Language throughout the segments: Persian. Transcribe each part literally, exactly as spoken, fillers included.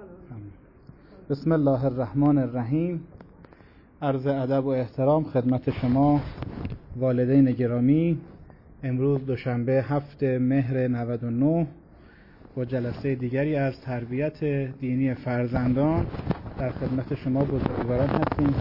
بسم الله الرحمن الرحیم. عرض ادب و احترام خدمت شما والدین گرامی. امروز دوشنبه هفت مهر نود و نه با جلسه دیگری از تربیت دینی فرزندان در خدمت شما بزرگواران هستیم.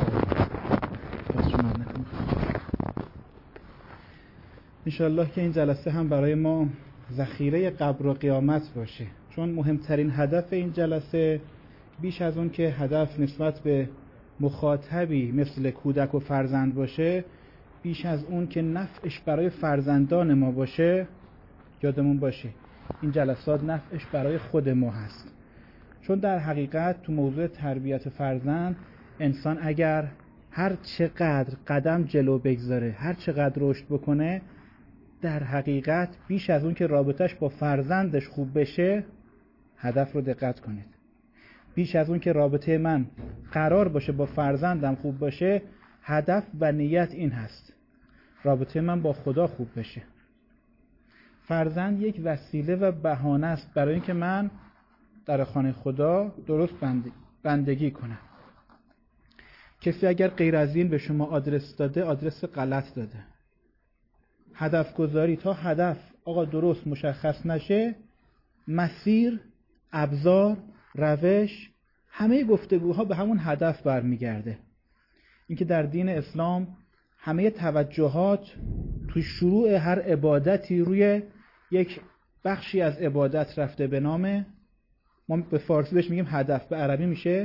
انشاءالله که این جلسه هم برای ما ذخیره قبر و قیامت باشه، چون مهمترین هدف این جلسه بیش از اون که هدف نسبت به مخاطبی مثل کودک و فرزند باشه، بیش از اون که نفعش برای فرزندان ما باشه، یادمون باشه این جلسات نفعش برای خود ما هست. چون در حقیقت تو موضوع تربیت فرزند انسان اگر هر چقدر قدم جلو بگذاره، هر چقدر رشد بکنه، در حقیقت بیش از اون که رابطش با فرزندش خوب بشه، هدف رو دقت کنید، بیش از اون که رابطه من قرار باشه با فرزندم خوب باشه، هدف و نیت این هست رابطه من با خدا خوب بشه. فرزند یک وسیله و بهانه است برای اینکه من در خانه خدا درست بندگی کنم. کسی اگر غیر از این به شما آدرس داده، آدرس غلط داده. هدف گذاری تا هدف آقا درست مشخص نشه، مسیر، ابزار، روش، همه گفتگوها به همون هدف برمیگرده. اینکه در دین اسلام همه توجهات تو شروع هر عبادتی روی یک بخشی از عبادت رفته به نام، ما به فارسی بهش میگیم هدف، به عربی میشه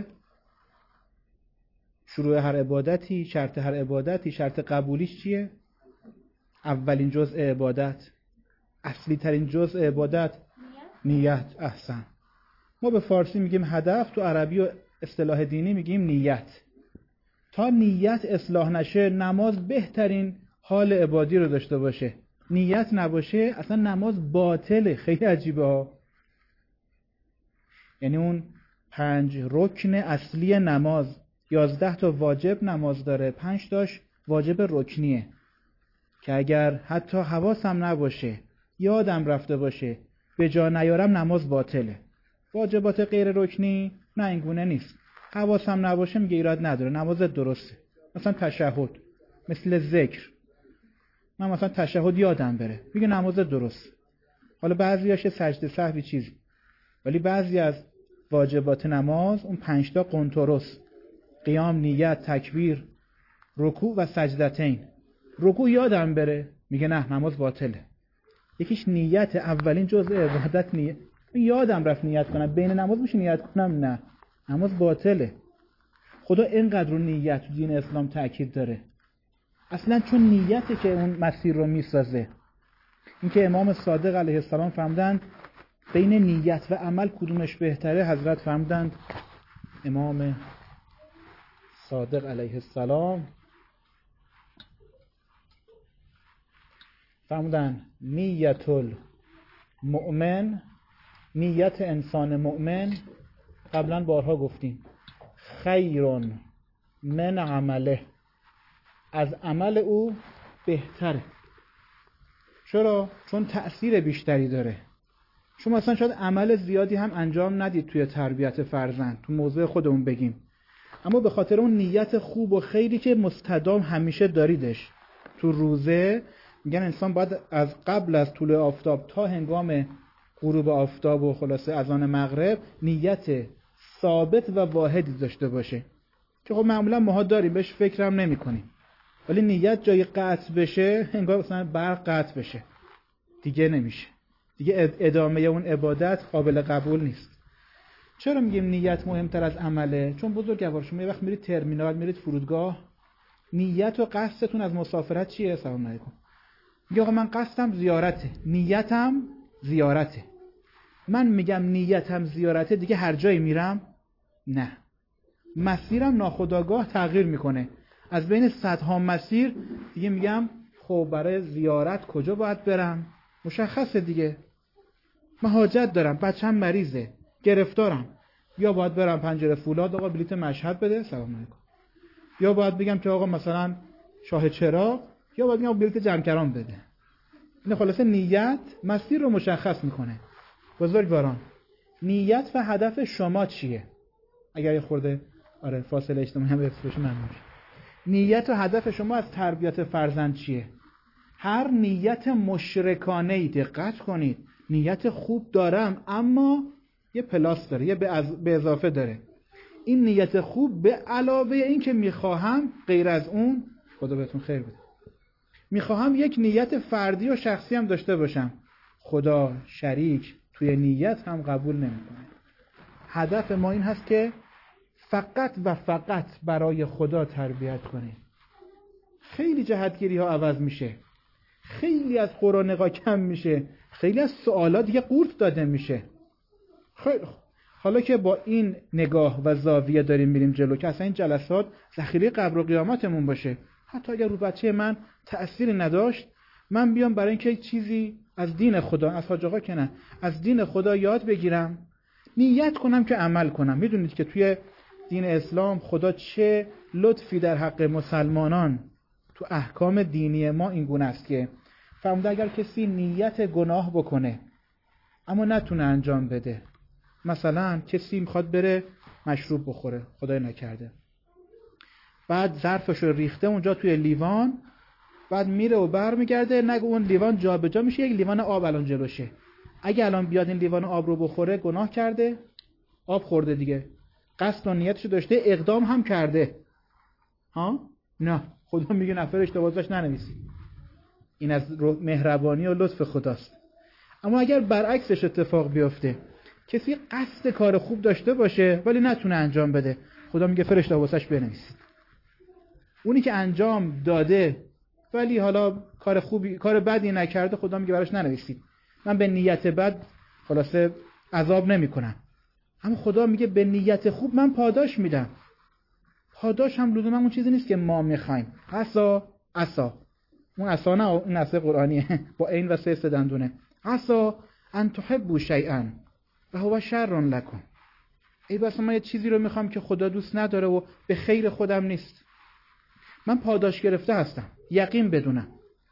شروع هر عبادتی، شرط هر عبادتی، شرط قبولیش چیه؟ اولین جزء عبادت، اصلی ترین جزء عبادت، نیت. احسن. ما به فارسی میگیم هدف، تو عربی و اصطلاح دینی میگیم نیت. تا نیت اصلاح نشه نماز بهترین حال عبادی رو داشته باشه، نیت نباشه اصلا نماز باطله. خیلی عجیبه ها. یعنی اون پنج رکن اصلی نماز، یازده تا واجب نماز داره، پنج تاش واجب رکنیه که اگر حتی حواسم نباشه، یادم رفته باشه، به جا نیارم، نماز باطله. واجبات غیر رکنی نه اینگونه نیست. حواسم نباشه میگه ایراد نداره، نماز درسته. مثلا تشهد، مثل ذکر، من مثلا تشهد یادم بره، میگه نماز درست. حالا بعضیاش سجده سهوی چیزی، ولی بعضی از واجبات نماز اون پنج تا قنطرس، قیام، نیت، تکبیر، رکوع و سجدتین. رکوع یادم بره، میگه نه نماز باطله. یکیش نیت، اولین جزء عبادت نیت. یادم رفت نیت کنم، بین نماز میشه نیت کنم، نه نماز باطله. خدا اینقدر رو نیت تو دین اسلام تأکید داره، اصلا چون نیته که اون مسیر رو میسازه. اینکه امام صادق علیه السلام فرمودند بین نیت و عمل کدومش بهتره، حضرت فرمودند، امام صادق علیه السلام فرمودند نیت المؤمن، نیت انسان مؤمن، قبلا بارها گفتیم، خیرون من عمله، از عمل او بهتره. چرا؟ چون تأثیر بیشتری داره. شما اصلا شاید عمل زیادی هم انجام ندید توی تربیت فرزند، تو موضوع خودمون بگیم، اما به خاطر اون نیت خوب و خیری که مستدام همیشه داریدش. تو روزه میگن انسان باید از قبل از طلوع آفتاب تا هنگام غروب آفتاب و خلاصه اذان مغرب نیت ثابت و واحدی داشته باشه، که خب معمولا ماها داریم بهش فکرم نمی کنیم، ولی نیت جای قطع بشه، انگار مثلا برق قطع بشه، دیگه نمیشه، دیگه ادامه اون عبادت قابل قبول نیست. چرا میگیم نیت مهمتر از عمله؟ چون بزرگوار شما یه وقت میرید ترمینال، میرید فرودگاه، نیت و قصدتون از مسافرت چیه؟ سلام علیکم. میگه آقا من قصدم زیارته، نیتم زیارته. من میگم نیتم زیارته، دیگه هر جایی میرم؟ نه، مسیرم ناخودآگاه تغییر میکنه. از بین صدها مسیر دیگه میگم خب برای زیارت کجا باید برم؟ مشخصه دیگه. من حاجت دارم، بچه‌م مریضه، گرفتارم، یا باید برم پنجره فولاد آقا بلیت مشهد بده، سلام علیکم، یا باید بگم که آقا مثلا شاه چراغ، یا باید بگم بلیت جمکران بده. این خلاصه نیت مسیر رو مشخص میکنه. بزرگواران، نیت و هدف شما چیه؟ اگر یه خورده آره فاصله اجتماعی هم حفظ بشه ممنون میشه. نیت و هدف شما از تربیت فرزند چیه؟ هر نیت مشرکانه‌ای دقت کنید، نیت خوب دارم اما یه پلاس داره، یه به اضافه داره. این نیت خوب به علاوه این که میخواهم غیر از اون، خدا بهتون خیر بده، میخواهم یک نیت فردی و شخصی هم داشته باشم، خدا شریک توی نیت هم قبول نمیکنه. هدف ما این هست که فقط و فقط برای خدا تربیت کنیم. خیلی جهتگیری ها عوض میشه، خیلی از قرآن نگاه کم میشه، خیلی از سوالات دیگه قورت داده میشه. خیلی حالا که با این نگاه و زاویه داریم میریم جلو که اصلا این جلسات ذخیره قبر و قیامتمون باشه، حتی اگر رو بچه من تأثیری نداشت، من بیام برای اینکه چیزی از دین خدا، از حاج آقا که نه، از دین خدا یاد بگیرم، نیت کنم که عمل کنم. میدونید که توی دین اسلام خدا چه لطفی در حق مسلمانان تو احکام دینی ما این گونه است که فرموده اگر کسی نیت گناه بکنه اما نتونه انجام بده، مثلا کسی میخواد بره مشروب بخوره، خدای نکرده، بعد ظرفش رو ریخته اونجا توی لیوان، بعد میره و برمیگرده، نگه اون لیوان جا به جا میشه، یک لیوان آب الان جلوشه، اگه الان بیاد این لیوان آب رو بخوره گناه کرده، آب خورده دیگه، قصد و نیتشو داشته، اقدام هم کرده. ها؟ نه، خدا میگه نفر اشتباهش ننویسی. این از مهربانی و لطف خداست. اما اگر برعکسش اتفاق بیفته، کسی قصد کار خوب داشته باشه ولی نتونه انجام بده، خدا میگه فرشته واسش بنویسید. اونی که انجام داده ولی حالا کار خوبی کار بدی نکرده، خدا میگه براش ننویسید، من به نیت بد خلاصه عذاب نمیکنم. اما خدا میگه به نیت خوب من پاداش میدم. پاداش هم لزوما اون چیزی نیست که ما میخوایم. عسا عسا اون عسا نه، اون عسا قرآنیه با عین و سه دندونه. عسا ان تحبوا شیئا و هو شر لکم. ای بس من یه چیزی رو میخوام که خدا دوست نداره و به خیر خودم نیست، من پاداش گرفته هستم، یقین بدونم.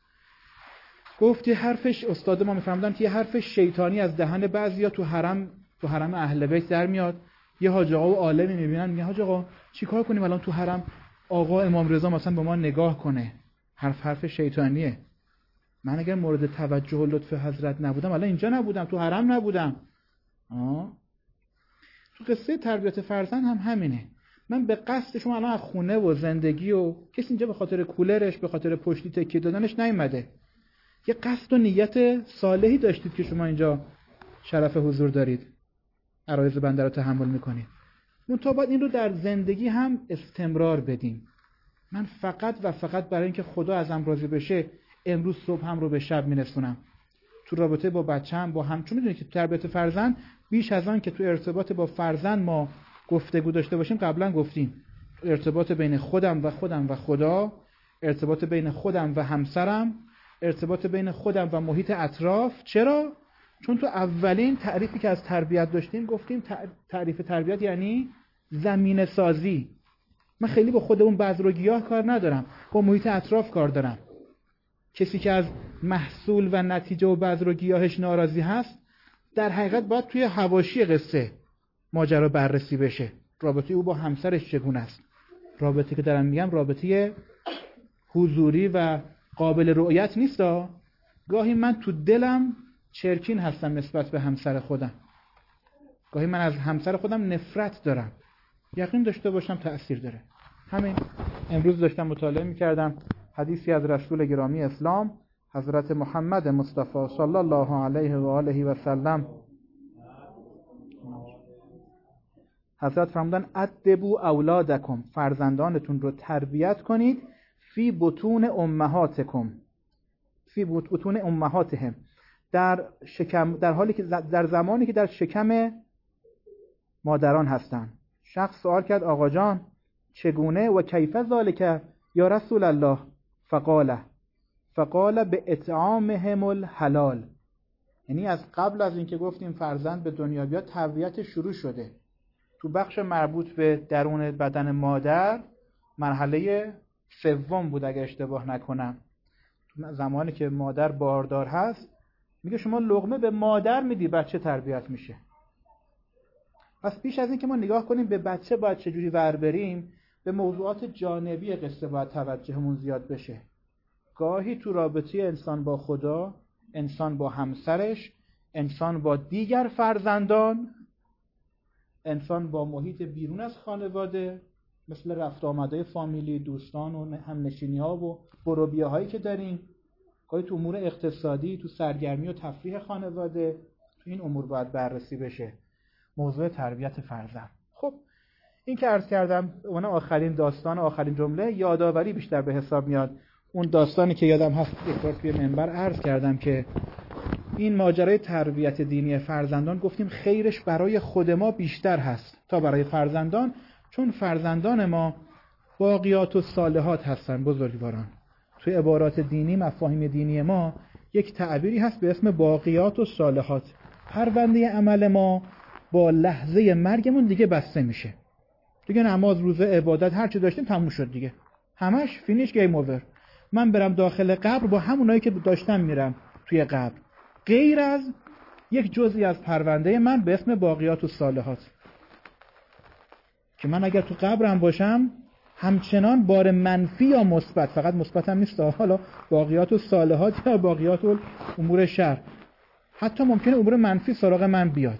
گفت یه حرفش استاد ما میفهمدن که یه حرف شیطانی از دهن بعضیا تو حرم تو حرم اهل بیت در میاد. یه حاج آقا و عالمی میبینن، میگن حاج آقا چیکار کنیم الان تو حرم آقا امام رضا مثلا به ما نگاه کنه؟ حرف حرف شیطانیه. من اگر مورد توجه و لطف حضرت نبودم الان اینجا نبودم، تو حرم نبودم. آه. تو قصه تربیت فرزند هم همینه. من به قصد شما الان از خونه و زندگی و کسی اینجا به خاطر کولرش، به خاطر پشتی تکیه دادنش نیومده. یه قصد و نیت صالحی داشتید که شما اینجا شرف حضور دارید، عرایض بنده رو تحمل میکنید. منتها باید این رو در زندگی هم استمرار بدیم. من فقط و فقط برای اینکه خدا ازم راضی بشه امروز صبح هم رو به شب میرسونم. تو رابطه با بچه‌م با هم، چون میدونید که تربیت فرزند بیش از آن که تو ارتباط با فرزند ما گفتگو داشته باشیم، قبلا گفتیم ارتباط بین خودم و خودم و خدا، ارتباط بین خودم و همسرم، ارتباط بین خودم و محیط اطراف. چرا؟ چون تو اولین تعریفی که از تربیت داشتیم گفتیم تعریف تربیت یعنی زمینه سازی. من خیلی با خودمون بذر و گیاه کار ندارم، با محیط اطراف کار دارم. کسی که از محصول و نتیجه و بذر و گیاهش ناراضی هست، در حقیقت باید توی حواشی قصه ماجرا بررسی بشه. رابطه او با همسرش چگونه است؟ رابطه که دارم میگم رابطه حضوری و قابل رؤیت نیستا. گاهی من تو دلم چرکین هستم نسبت به همسر خودم، گاهی من از همسر خودم نفرت دارم. یقین داشته باشم تأثیر داره. همین امروز داشتم مطالعه میکردم حدیثی از رسول گرامی اسلام حضرت محمد مصطفی صلی الله علیه و آله و سلم. حضرت فرمودن ادبوا اولادکم، فرزندانتون رو تربیت کنید فی بطون امهاتکم، فی بطون امهاتهم، در شکم، در حالی که در زمانی که در شکم مادران هستن. شخص سوال کرد آقا جان چگونه و کیف ذالک یا رسول الله؟ فقال فقال به اطعامهم الحلال. یعنی از قبل از اینکه گفتیم فرزند به دنیا بیاد تربیت شروع شده. تو بخش مربوط به درون بدن مادر مرحله سوم بود اگه اشتباه نکنم. زمانی که مادر باردار هست میگه شما لقمه به مادر میدی بچه تربیت میشه. پس پیش از این که ما نگاه کنیم به بچه باید چجوری ور بریم، به موضوعات جانبی قصه باید توجهمون زیاد بشه. گاهی تو رابطه انسان با خدا، انسان با همسرش، انسان با دیگر فرزندان، انسان با محیط بیرون از خانواده، مثل رفت آمده فامیلی، دوستان و همنشینی ها و بروبیه هایی که داریم، گاهی تو امور اقتصادی، تو سرگرمی و تفریح خانواده، تو این امور باید بررسی بشه. موضوع تربیت فرزند. خب این که عرض کردم اون آخرین داستان، آخرین جمله یادآوری بیشتر به حساب میاد. اون داستانی که یادم هست یک بار توی منبر عرض کردم که این ماجرای تربیت دینی فرزندان گفتیم خیرش برای خود ما بیشتر هست تا برای فرزندان، چون فرزندان ما باقیات و صالحات هستن. بزرگواران توی عبارات دینی، مفاهیم دینی ما یک تعبیری هست به اسم باقیات و صالحات. پرونده عمل ما با لحظه مرگمون دیگه بسته میشه. دیگه نماز، روزه، عبادت هر چی داشتیم تموم شد دیگه. همش فینیش، گیم اوور. من برم داخل قبر با همونایی که داشتم میرم توی قبر، غیر از یک جزئی از پرونده من به اسم باقیات و صالحات، که من اگر تو قبرم باشم همچنان بار منفی یا مثبت، فقط مثبت هم نیست، حالا باقیات و صالحات یا باقیات و امور شر، حتی ممکنه امور منفی سراغ من بیاد.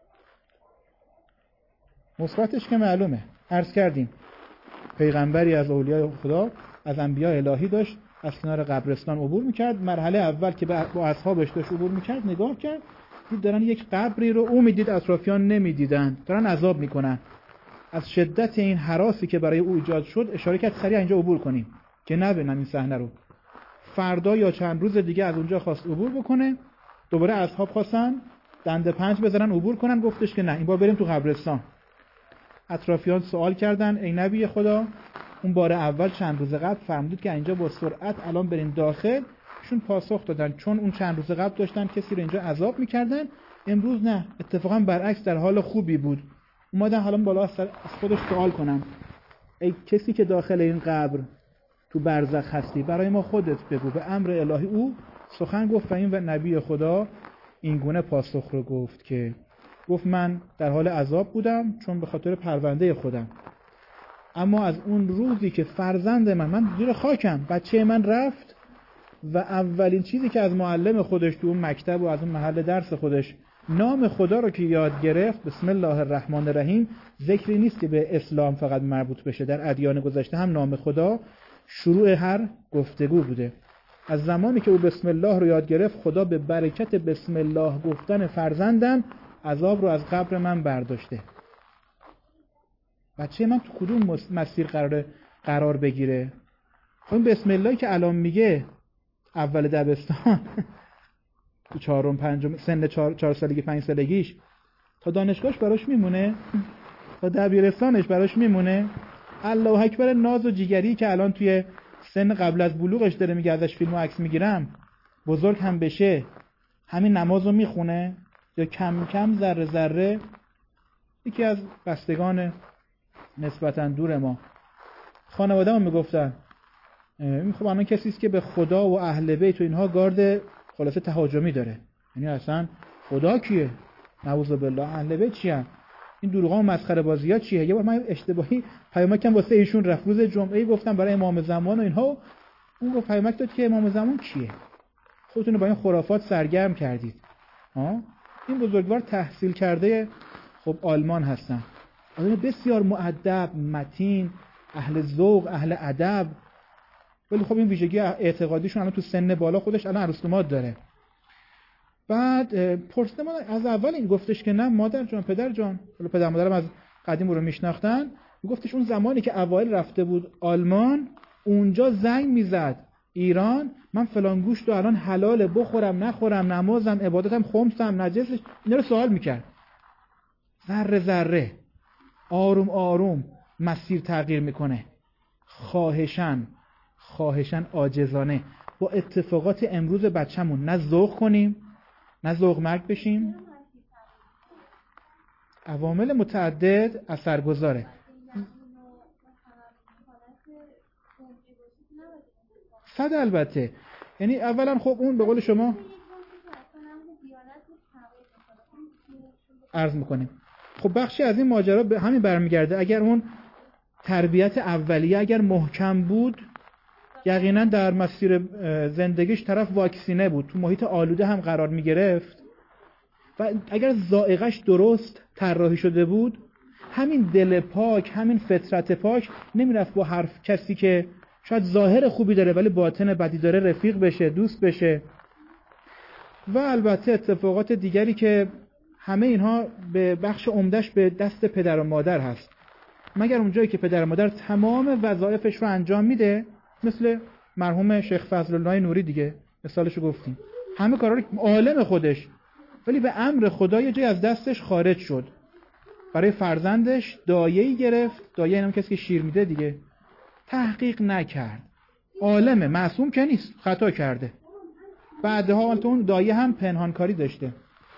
مثبتش که معلومه، عرض کردیم پیغمبری از اولیای خدا، از انبیاء الهی داشت از کنار قبرستان عبور میکرد. مرحله اول که با اصحابش داشت عبور میکرد، نگاه کرد دید دارن یک قبری رو، او میدید اطرافیان نمیدیدن، دارن عذاب میکنن. از شدت این هراسی که برای او ایجاد شد اشاره کرد سریع اینجا عبور کنیم که نبینن این صحنه رو. فردا یا چند روز دیگه از اونجا خواست عبور بکنه، دوباره اصحاب خواستن دنده پنج بزنن عبور کنن، گفتش که نه، این بار بریم تو قبرستان. اطرافیان سوال کردن ای نبی خدا، اون بار اول چند روز قبل فرمودید که اینجا با سرعت الان بریم داخل. شون پاسخ دادن چون اون چند روز قبل داشتن کسی رو اینجا عذاب میکردن، امروز نه، اتفاقا برعکس در حال خوبی بود. اومدن حالا بالا از خودش سوال کنم ای کسی که داخل این قبر تو برزخ هستی، برای ما خودت بگو. به امر الهی او سخن گفت و این و نبی خدا این گونه پاسخ رو گفت که گفت من در حال عذاب بودم چون به خاطر پرونده خودم، اما از اون روزی که فرزند من من زیر خاکم، بچه من رفت و اولین چیزی که از معلم خودش تو اون مکتب و از اون محل درس خودش نام خدا رو که یاد گرفت، بسم الله الرحمن الرحیم، ذکری نیست که به اسلام فقط مربوط بشه، در ادیان گذشته هم نام خدا شروع هر گفتگو بوده. از زمانی که او بسم الله رو یاد گرفت، خدا به برکت بسم الله گفتن فرزندم عذاب رو از قبر من برداشته. بچه من تو کدوم مسیر قرار قرار بگیره؟ خب بسم الله که الان میگه اول دبستان تو چهارم پنجم سن چهار, چهار سالگی پنج سالگیش تا دانشگاهش براش میمونه، تا دبیرستانش براش میمونه. الله اکبر ناز و جیگری که الان توی سن قبل از بلوغش داره میگه ازش فیلم و عکس میگیرم، بزرگ هم بشه همین نمازو میخونه یا کم کم ذره ذره. یکی از بستگان نسبتاً دور ما خانواده هم میگفتن این خب الان کسی است که به خدا و اهل بیت و اینها گارد خلاصه تهاجمی داره، یعنی اصلا خدا کیه؟ نعوذ بالله. اهل بیت چیه؟ این دروغا و مسخره بازی‌ها چیه؟ یه بار من اشتباهی پیامکم واسه ایشون رفت روز جمعه، گفتم برای امام زمان و اینها، اون گفت پیامک داد که امام زمان کیه؟ خودتون رو با این خرافات سرگرم کردید. ها این بزرگوار تحصیل کرده خب آلمان هستن، آدم بسیار مؤدب، متین، اهل ذوق، اهل ادب، ولی خب این ویژگی اعتقادیشون الان تو سن بالا خودش الان ارسطومات داره. بعد پرسیدم از اول این گفتش که نه مادر جان، پدر جان، ولی پدر مادرم از قدیم رو میشناختن، گفتش اون زمانی که اوایل رفته بود آلمان، اونجا زنگ میزد ایران، من فلان گوشت رو الان حلاله بخورم نخورم، نمازم عبادتم خمسم نجسش، اینا رو سوال میکرد. ذره ذره آروم آروم مسیر تغییر میکنه، خواهشن خواهشن عاجزانه با اتفاقات امروز بچه‌مون نه ذوق کنیم نه ذوق مرگ بشیم. عوامل متعدد اثرگذاره. صد البته، یعنی اولا خب اون به قول شما عرض میکنیم، خب بخشی از این ماجرا به همین برمیگرده. اگر اون تربیت اولیه اگر محکم بود، یقینا در مسیر زندگیش طرف واکسینه بود، تو محیط آلوده هم قرار می گرفت و اگر ذائقه‌اش درست طراحی شده بود، همین دل پاک، همین فطرت پاک نمیرفت با حرف کسی که شاید ظاهر خوبی داره ولی باطن بدی داره رفیق بشه، دوست بشه. و البته اتفاقات دیگری که همه اینها به بخش عمدهش به دست پدر و مادر هست، مگر اونجایی که پدر و مادر تمام وظایفش رو انجام میده، مثل مرحوم شیخ فضل الله نوری دیگه، مثالشو گفتیم، همه کارا رو عالم خودش، ولی به امر خدا یه جای از دستش خارج شد، برای فرزندش دایه‌ای گرفت، دایه اینم کسی که شیر میده دیگه، تحقیق نکرد، عالمه، معصوم که نیست، خطا کرده، بعدها اون دایه هم پنهانکاری داشته،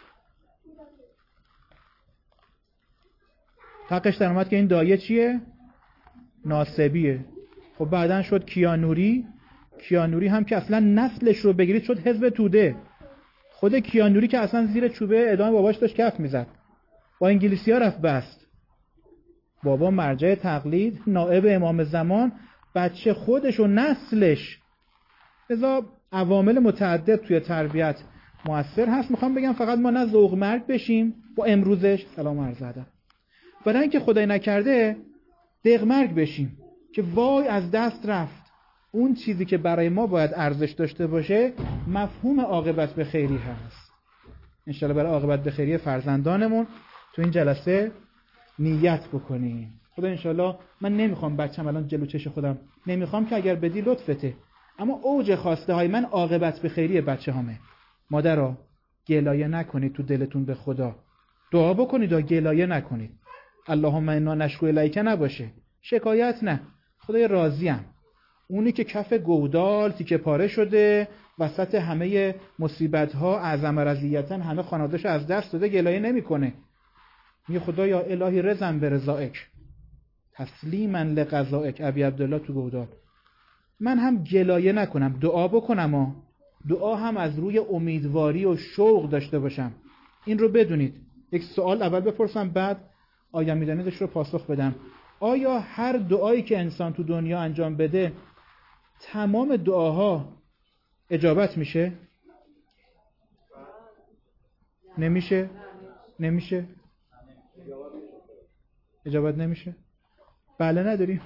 حقش در اومد که این دایه چیه؟ ناسبیه. خب بعدن شد کیانوری. کیانوری هم که اصلا نسلش رو بگیرید شد حزب توده. خود کیانوری که اصلا زیر چوبه ادام باباش داشت کف میزد، با انگلیسی ها رفت بست. بابا مرجع تقلید، نائب امام زمان، بچه خودش و نسلش. لذا عوامل متعدد توی تربیت مؤثر هست. میخوام بگم فقط ما نه ذوق مرگ بشیم با امروزش، سلام عرض ادب، برای اینکه خدای نکرده دق مرگ بشیم که وای از دست رفت اون چیزی که برای ما باید ارزش داشته باشه. مفهوم عاقبت به خیری هست. انشالله برای عاقبت به خیری فرزندانمون تو این جلسه نیت بکنیم. خدا انشالله، من نمیخوام بچم الان جلو چش خودم، نمیخوام که اگر بدی لطفته، اما اوج خواسته های من عاقبت به خیری بچه همه. مادرها گلایه نکنید تو دلتون به خدا، دعا بکنید و گلایه نکنید. اللهم انا نشکو الیک نباشه، شکایت نه، خدای راضیم. اونی که کف گودال تیکه پاره شده وسط همه مصیبت ها، اعظم رضیتن همه خانواده‌اش از دست داده، گلایه نمیکنه، میگه خدایا الهی رضا به رضایک تسلیما لقضایک. ابی عبدالله تو گودال. من هم گلایه نکنم، دعا بکنم، و دعا هم از روی امیدواری و شوق داشته باشم. این رو بدونید. یک سوال اول بپرسم، بعد آیا میدانیدش رو پاسخ بدم. آیا هر دعایی که انسان تو دنیا انجام بده تمام دعاها اجابت میشه؟ نمیشه؟ نمیشه؟ اجابت نمیشه؟ بله نداریم؟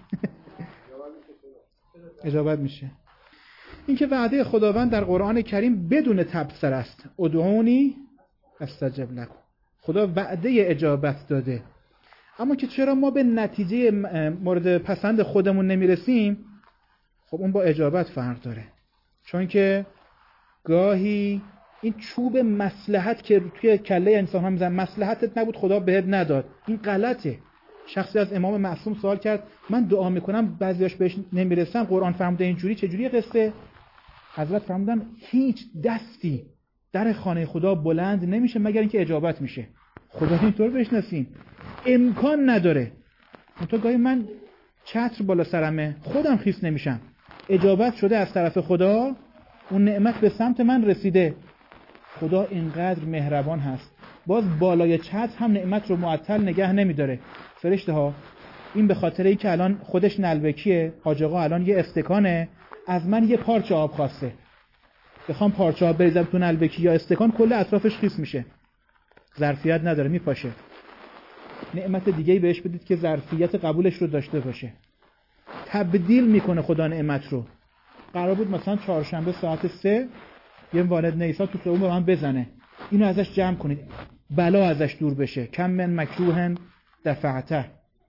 اجابت میشه. این که وعده خداوند در قرآن کریم بدون تبصره است. ادعونی استجب لکم. خدا وعده اجابت داده، اما که چرا ما به نتیجه مورد پسند خودمون نمیرسیم؟ خب اون با اجابت فرق داره. چون که گاهی این چوب مصلحت که توی کله انسان ها میزن، مصلحتت نبود خدا بهت نداد، این غلطه. شخصی از امام معصوم سوال کرد، من دعا میکنم بعضیاش بهش نمیرسم، قرآن فرموده اینجوری، چجوری قصه؟ حضرت فرمودن هیچ دستی در خانه خدا بلند نمیشه مگر اینکه اجابت میشه. خدا اینطور بشناسیم، امکان نداره. تو گاهی من چتر بالا سرمه، خودم خیس نمیشم، اجابت شده از طرف خدا، اون نعمت به سمت من رسیده. خدا اینقدر مهربان هست، باز بالای چتر هم نعمت رو معطل نگه نمیداره. فرشته ها، این به خاطر این که الان خودش نلبکیه، حاج آقا الان یه استکانه، از من یه پارچه آب خواسته، بخوام پارچه آب بریزم تو نلبکی یا استکان، کل اطرافش خیس میشه، ظرفیت نداره، میپاشه. نعمت دیگه‌ای بهش بدید که ظرفیت قبولش رو داشته باشه. تبدیل میکنه خدا نعمت رو. قرار بود مثلا چهارشنبه ساعت سه یه والد نیسا تو خیابون به من بزنه، اینو ازش جمع کنید، بلا ازش دور بشه. کم من مکروه دفعته.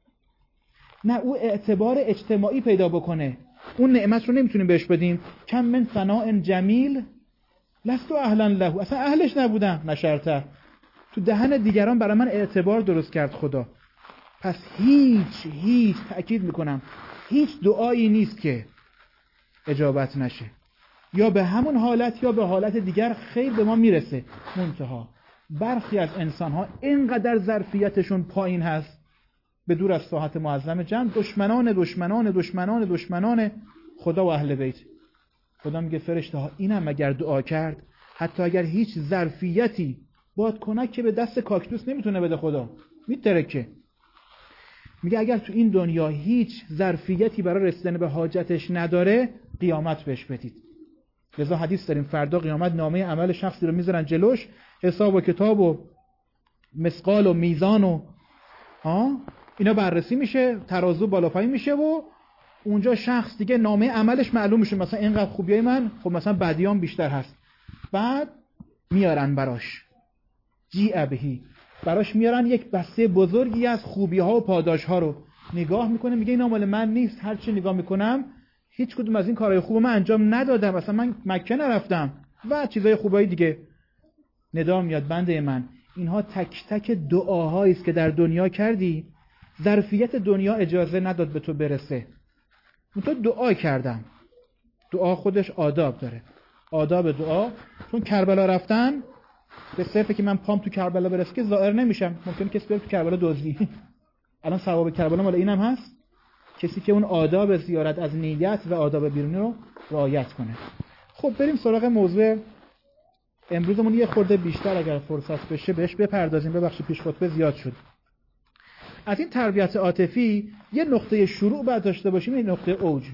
نه، او اعتبار اجتماعی پیدا بکنه، اون نعمت رو نمیتونیم بهش بدیم. کم من ثناء جمیل لست اهلا له، اصلا اهلش نبودم، نشرته تو دهن دیگران برای من اعتبار درست کرد خدا. پس هیچ هیچ تأکید میکنم هیچ دعایی نیست که اجابت نشه، یا به همون حالت یا به حالت دیگر خیر به ما میرسه. منتها برخی از انسان‌ها اینقدر ظرفیتشون پایین هست، به دور از ساحت معظم جمع، دشمنان دشمنان دشمنان دشمنان خدا و اهل بیت. خدا میگه فرشته ها اینم اگر دعا کرد، حتی اگر هیچ ظرفیتی بادکنک که به دست کاکتوس نمیتونه بده خدا، میترکه. میگه اگر تو این دنیا هیچ ظرفیتی برای رسیدن به حاجتش نداره، قیامت بهش بدید. لذا حدیث داریم فردا قیامت نامه عمل شخصی رو میذارن جلوش، حساب و کتاب و مسقال و میزان و ها اینا بررسی میشه، ترازو بالا پایین میشه و اونجا شخص دیگه نامه عملش معلوم میشه، مثلا اینقدر خوبیای من، خب مثلا بدیام بیشتر هست. بعد میارن براش جیع بهی، براش میارن یک بسته بزرگی از خوبی ها و پاداش ها رو نگاه میکنه، میگه اینا مال من نیست، هر چی نگاه میکنم هیچ کدوم از این کارهای خوب من انجام ندادم، مثلا من مکه نرفتم و چیزای خوبای دیگه. ندا میاد بنده من، اینها تک تک دعاهایی است که در دنیا کردی، ظرفیت دنیا اجازه نداد به تو برسه، من تو دعا کردم. دعا خودش آداب داره، آداب دعا. چون کربلا رفتن به صرفه که من پام تو کربلا برسه که ظاهر نمیشم، ممکنه کسی بره تو کربلا دزدی. الان ثواب کربلا مال اینم هست، کسی که اون آداب زیارت از نیت و آداب بیرونی رو رعایت کنه. خب بریم سراغ موضوع امروزمون، یه خورده بیشتر اگر فرصت بشه بهش بپردازیم. ببخشید پیش خطبه زیاد شد. از این تربیت عاطفی یه نقطه شروع باید داشته باشیم، این نقطه اوج.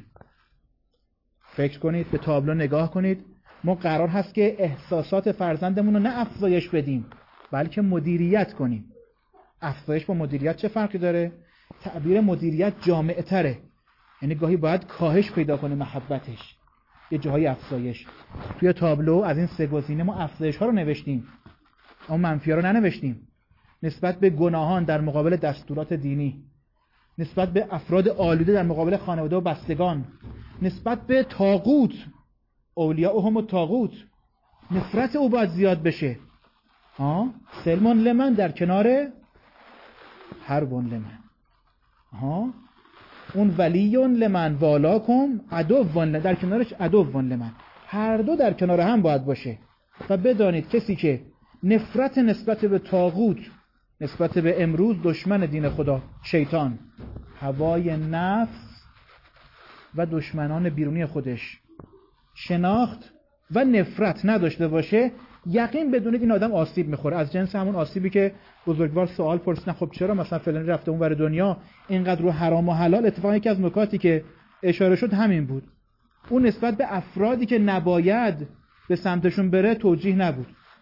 فکر کنید، به تابلو نگاه کنید. ما قرار هست که احساسات فرزندمون رو نه افزایش بدیم، بلکه مدیریت کنیم. افزایش با مدیریت چه فرقی داره؟ تعبیر مدیریت جامع تره، یعنی گاهی باید کاهش پیدا کنه محبتش، یه جاهای افزایش. توی تابلو از این سه گزینه ما افزایش ها رو نوشتیم، اما منفی ها رو ننوشتیم. نسبت به گناهان در مقابل دستورات دینی، نسبت به افراد آلوده در مقابل خانواده و بستگان، نسبت به طاغوت، اولیاء هم و طاغوت، نفرت او باید زیاد بشه. ها سلمان لمن در کنار حربون لمن. ها اون ولیون لمن والاکم عدوون لمن، در کنارش عدوون لمن. هر دو در کنار هم باید باشه. و بدانید کسی که نفرت نسبت به طاغوت، نسبت به امروز دشمن دین خدا شیطان، هوای نفس و دشمنان بیرونی خودش، شناخت و نفرت نداشته باشه، یقین بدونید این آدم آسیب میخوره، از جنس همون آسیبی که بزرگوار سوال پرسیدن خب چرا مثلا فلانی رفته اون ور دنیا اینقدر رو حرام و حلال. اتفاقا یکی از نکاتی که اشاره شد همین بود، اون نسبت به افرادی که نباید به سمتشون بره توجیه نبود،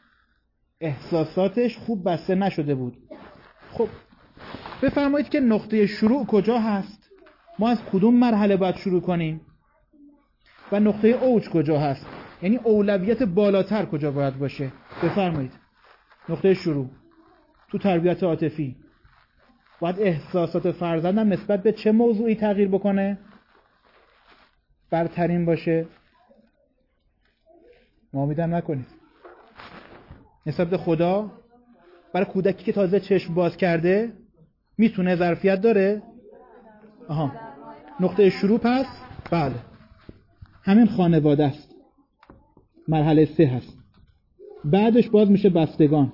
احساساتش خوب بسته نشده بود. خب بفرمایید که نقطه شروع کجا هست؟ ما از کدوم مرحله باید شروع کنیم؟ و نقطه اوج کجا هست؟ یعنی اولویت بالاتر کجا باید باشه؟ بفرمایید. نقطه شروع تو تربیت عاطفی باید احساسات فرزندم نسبت به چه موضوعی تغییر بکنه؟ برترین باشه؟ ناامیدم نکنید. نسبت به خدا برای کودکی که تازه چشم باز کرده میتونه ظرفیت داره؟ آها نقطه شروع پس بله همین خانواده است، مرحله سه هست. بعدش باز میشه بستگان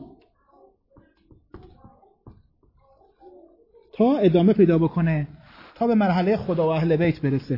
تا ادامه پیدا بکنه تا به مرحله خدا و اهل بیت برسه.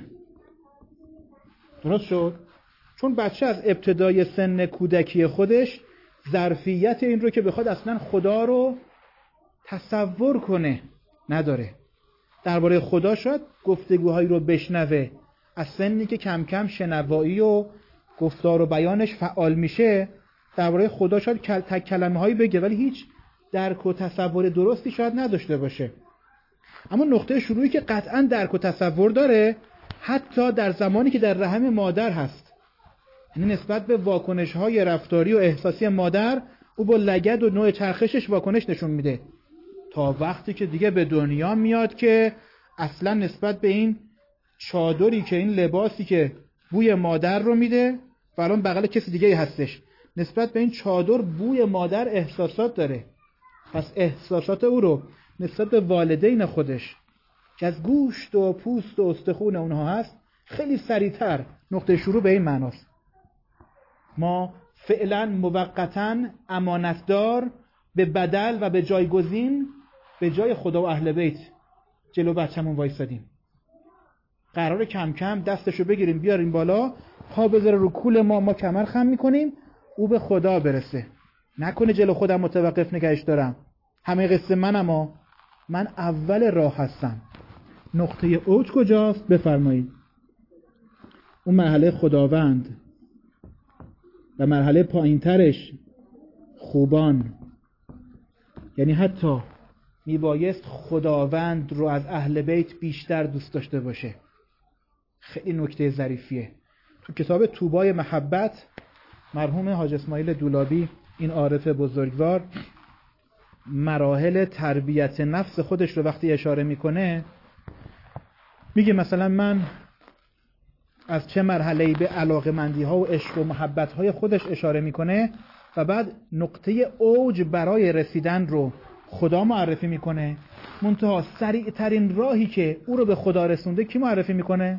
درست شد؟ چون بچه از ابتدای سن کودکی خودش ظرفیت این رو که بخواد اصلا خدا رو تصور کنه نداره. درباره خدا شاید گفتگوهایی رو بشنوه، از سنی که کم کم شنوایی و گفتار و بیانش فعال میشه درباره خدا شاید تک کلمه هایی بگه، ولی هیچ درک و تصور درستی شاید نداشته باشه. اما نقطه شروعی که قطعا درک و تصور داره، حتی در زمانی که در رحم مادر هست، یعنی نسبت به واکنش های رفتاری و احساسی مادر او با لگد و نوع چرخشش واکنش نشون میده، تا وقتی که دیگه به دنیا میاد که اصلا نسبت به این چادری که این لباسی که بوی مادر رو میده و الان بغل کسی دیگه هستش، نسبت به این چادر بوی مادر احساسات داره. پس احساسات او رو نسبت به والدین خودش که از گوشت و پوست و استخون اونها هست خیلی سریعتر نقطه شروع به این معناست. ما فعلا موقتاً امانتدار به بدل و به جایگزین به جای خدا و اهل بیت جلو بچه‌مون وایسادیم. قراره کم کم دستشو بگیریم بیاریم بالا، پا بذاره رو کول ما، ما کمر خم میکنیم، او به خدا برسه. نکنه جلو خودم متوقف نگهش دارم، همه قصه منم ها، من اول راه هستم. نقطه اوج کجاست؟ بفرمایید. اون مرحله خداوند و مرحله پایینترش خوبان. یعنی حتی میبایست خداوند رو از اهل بیت بیشتر دوست داشته باشه. خیلی نکته ظریفیه. تو کتاب طوبای محبت مرحوم حاج اسماعیل دولابی، این عارف بزرگوار، مراحل تربیت نفس خودش رو وقتی اشاره میکنه میگه مثلا من از چه مرحله‌ای به علاقه‌مندی ها و عشق و محبت های خودش اشاره میکنه و بعد نقطه اوج برای رسیدن رو خدا معرفی میکنه. منتها سریع ترین راهی که او رو به خدا رسونده کی معرفی میکنه؟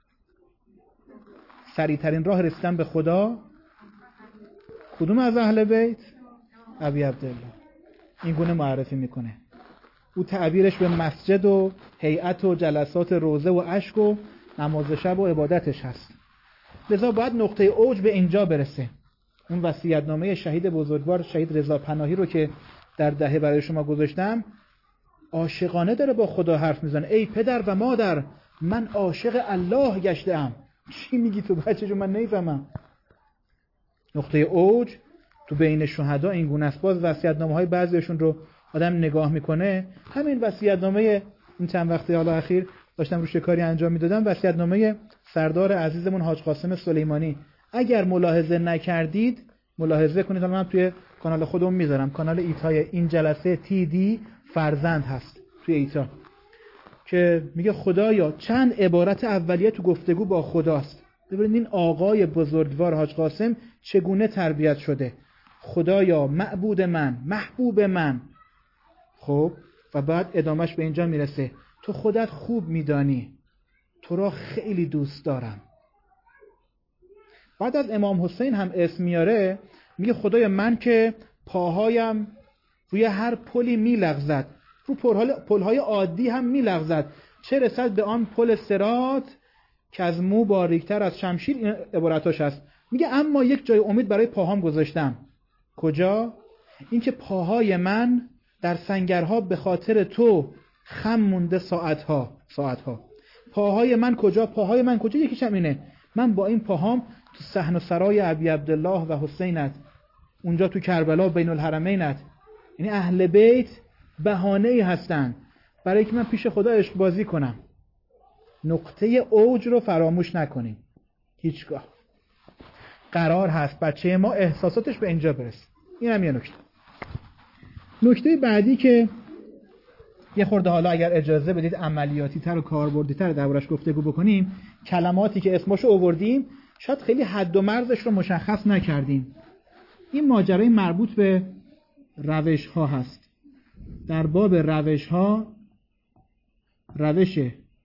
سریع ترین راه رسیدن به خدا کدوم از اهل بیت؟ ابی عبدالله. این گونه معرفی میکنه. او تعبیرش به مسجد و هیئت و جلسات روزه و اشک و نماز شب و عبادتش هست. لذا باید نقطه اوج به اینجا برسه. اون وصیت‌نامه شهید بزرگوار شهید رضا پناهی رو که در دهه برای شما گذاشتم، عاشقانه داره با خدا حرف میزنه. ای پدر و مادر، من عاشق الله گشتم. چی میگی تو بچه جو؟ من نمیفهمم. نقطه اوج تو بین شهدا این گونه است. باز وصیت‌نامه‌های بعضیشون رو آدم نگاه میکنه. همین وصیت‌نامه این چند وقته حالا اخیر داشتم روش کاری انجام میدادم، وصیت‌نامه سردار عزیزمون حاج قاسم سلیمانی. اگر ملاحظه نکردید ملاحظه کنید. حالا من توی کانال خودم میذارم، کانال ایتای این جلسه تی دی فرزند هست توی ایتا، که میگه خدایا چند عبارت اولیه تو گفتگو با خداست. ببینید این آقای بزرگوار حاج قاسم چگونه تربیت شده. خدایا معبود من، محبوب من. خب و بعد ادامش به اینجا میرسه. تو خودت خوب میدانی، تو را خیلی دوست دارم. بعد از امام حسین هم اسم میاره، میگه خدایا من که پاهایم روی هر پلی میلغزد، رو پلهای عادی هم میلغزد، چه رسد به آن پل صراط که از مو باریکتر از شمشیر. این عبارتاش هست. میگه اما یک جای امید برای پاهام گذاشتم. کجا؟ این که پاهای من در سنگرها به خاطر تو خم مونده ساعتها ساعتها. پاهای من کجا؟ پاهای من کجا؟ یکیش هم اینه، من با این پاهام تو صحن و سرای ابی عبدالله و حسینت، اونجا تو کربلا بین الحرمینت. یعنی اهل بیت بهانه‌ای هستن برای که من پیش خدا عشق بازی کنم. نقطه اوج رو فراموش نکنیم هیچگاه. قرار هست بچه ما احساساتش به اینجا برسه. این هم یه نکته. نکته بعدی که یه خورده حالا اگر اجازه بدید عملیاتی تر و کاربردی تر دربارش گفتگو بکنیم، کلماتی که اسمشو آوردیم شاید خیلی حد و مرزش رو مشخص نکردیم. این ماجرای مربوط به روش ها هست. در باب روش ها، روش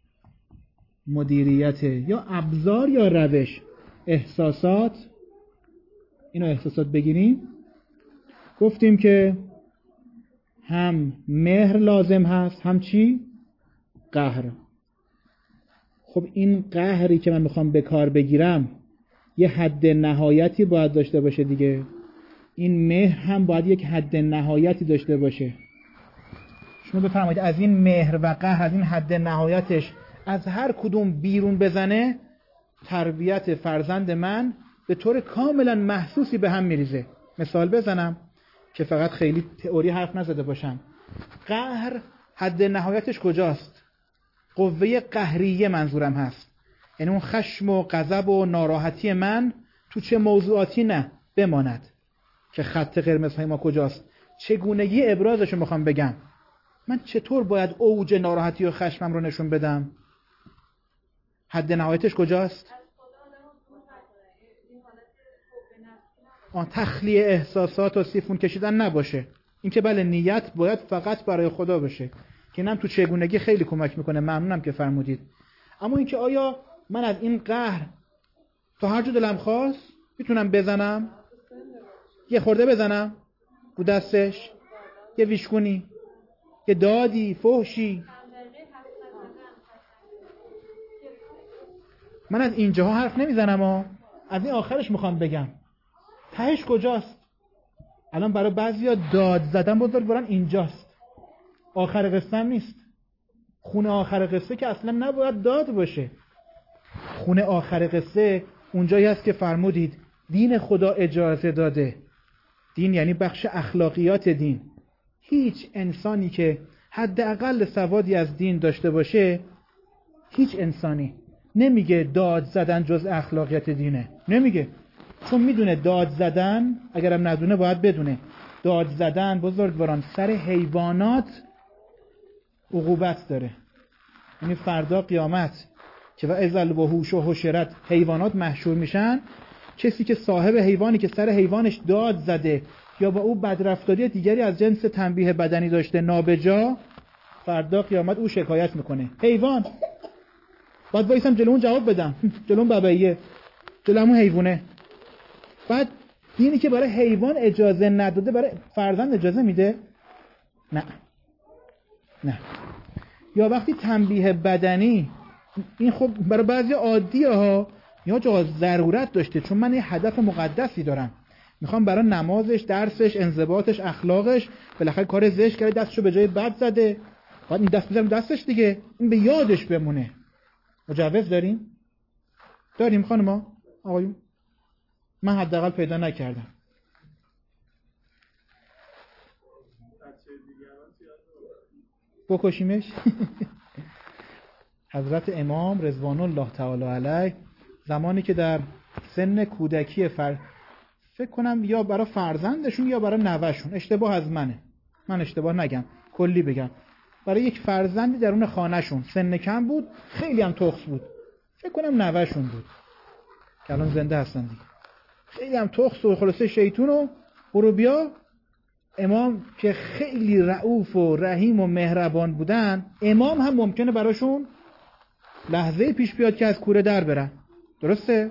مدیریت یا ابزار یا روش، احساسات، اینو احساسات بگیریم. گفتیم که هم مهر لازم هست، هم چی؟ قهر. خب این قهری که من میخوام به کار بگیرم یه حد نهایتی باید داشته باشه دیگه. این مهر هم باید یک حد نهایتی داشته باشه. شما بفرمایید از این مهر و قهر، از این حد نهایتش از هر کدوم بیرون بزنه، تربیت فرزند من به طور کاملا محسوسی به هم میریزه. مثال بزنم که فقط خیلی تئوری حرف نزده باشم. قهر حد نهایتش کجاست؟ قوه قهریه منظورم هست. یعنی اون خشم و غضب و ناراحتی من تو چه موضوعاتی نه بماند. که خط قرمزهای ما کجاست؟ چگونگی ابرازش رو میخوام بگم. من چطور باید اوج ناراحتی و خشمم رو نشون بدم؟ حد نهایتش کجاست؟ آن تخلیه احساسات و سیفون کشیدن نباشه. این که بله نیت باید فقط برای خدا باشه که اینم تو چگونگی خیلی کمک میکنه. ممنونم که فرمودید. اما اینکه آیا من از این قهر تا هر جا دلم خواست میتونم بزنم؟ یه خورده بزنم رو دستش، یه ویشکونی، یه دادی، فحشی. من از اینجاها حرف نمیزنم ها. از این آخرش میخوام بگم تهش کجاست. الان برای بعضیا داد زدن بزرگواران اینجاست. آخر قصه نیست. خونه آخر قصه که اصلا نباید داد باشه. خونه آخر قصه اونجایی هست که فرمودید دین خدا اجازه داده. دین یعنی بخش اخلاقیات دین. هیچ انسانی که حداقل سوادی از دین داشته باشه، هیچ انسانی نمیگه داد زدن جز اخلاقیات دینه. نمیگه، چون میدونه داد زدن، اگرم ندونه باید بدونه داد زدن بزرگواران سر حیوانات عقوبت داره. یعنی فردا قیامت که و ازل وحوش و حشرت حیوانات محشور میشن، کسی که صاحب حیوانی که سر حیوانش داد زده یا با او بدرفتاری دیگری از جنس تنبیه بدنی داشته نابجا، فردا قیامت او شکایت میکنه. حیوان باید وایسم جلو اون جواب بدم، جلو اون ببعیه، جلو همون حیوانه. بعد دینی که برای حیوان اجازه نداده برای فرزند اجازه میده؟ نه نه. یا وقتی تنبیه بدنی، این خب برای بعضی عادیه ها، یا جا ضرورت داشته، چون من یه هدف مقدسی دارم، میخوام برای نمازش، درسش، انضباطش، اخلاقش، بالاخره کار زشت کرده دستشو به جای بد زده، باید این دست بزنم دستش دیگه، این به یادش بمونه. مجوز داریم؟ داریم خانما؟ آقایون؟ من حداقل پیدا نکردم. بکشیمش؟ حضرت امام رضوان الله تعالی علیه زمانی که در سن کودکی فر... فکر کنم یا برای فرزندشون یا برای نوهشون، اشتباه از منه، من اشتباه نگم، کلی بگم، برای یک فرزندی درون خانهشون سن کم بود، خیلی هم تخص بود، فکر کنم نوهشون بود که الان زنده هستن دیگه، خیلی هم تخص و خلاصه شیطون و برو بیا. امام که خیلی رئوف و رحیم و مهربان بودن، امام هم ممکنه براشون لحظه پیش بیاد که از کوره در برن. درسته؟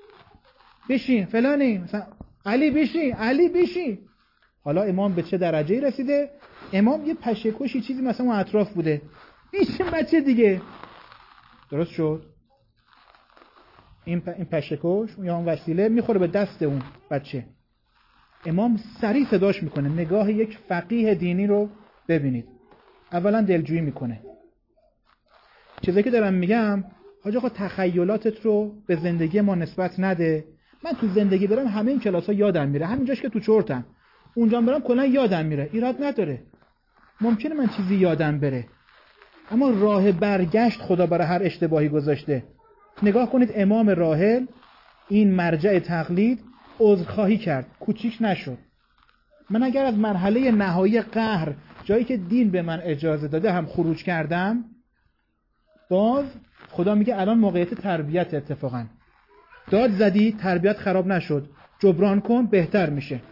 بشین فلانی، مثلا علی بشین، علی بشین. حالا امام به چه درجه‌ای رسیده؟ امام یه پشه‌کشی چیزی مثلا اون اطراف بوده، میشه بچه دیگه. درست شد؟ این پ... این پشه‌کش یا اون وسیله میخوره به دست اون بچه. امام سریع صداش میکنه. نگاه یک فقیه دینی رو ببینید. اولا دلجویی میکنه. چیزایی که دارم میگم، حاج آقا تخیلاتت رو به زندگی ما نسبت نده. من تو زندگی برم همه این کلاس‌ها یادم میره، همینجاش که تو چرتم، اونجا برم کلا یادم میره، ایراد نداره. ممکنه من چیزی یادم بره، اما راه برگشت خدا برای هر اشتباهی گذاشته. نگاه کنید امام راحل، این مرجع تقلید، عذرخواهی کرد، کوچیک نشد. من اگر از مرحله نهایی قهر، جایی که دین به من اجازه داده هم خروج کردم، باز خدا میگه الان موقعیت تربیت، اتفاقا داد زدی تربیت خراب نشد، جبران کن بهتر میشه.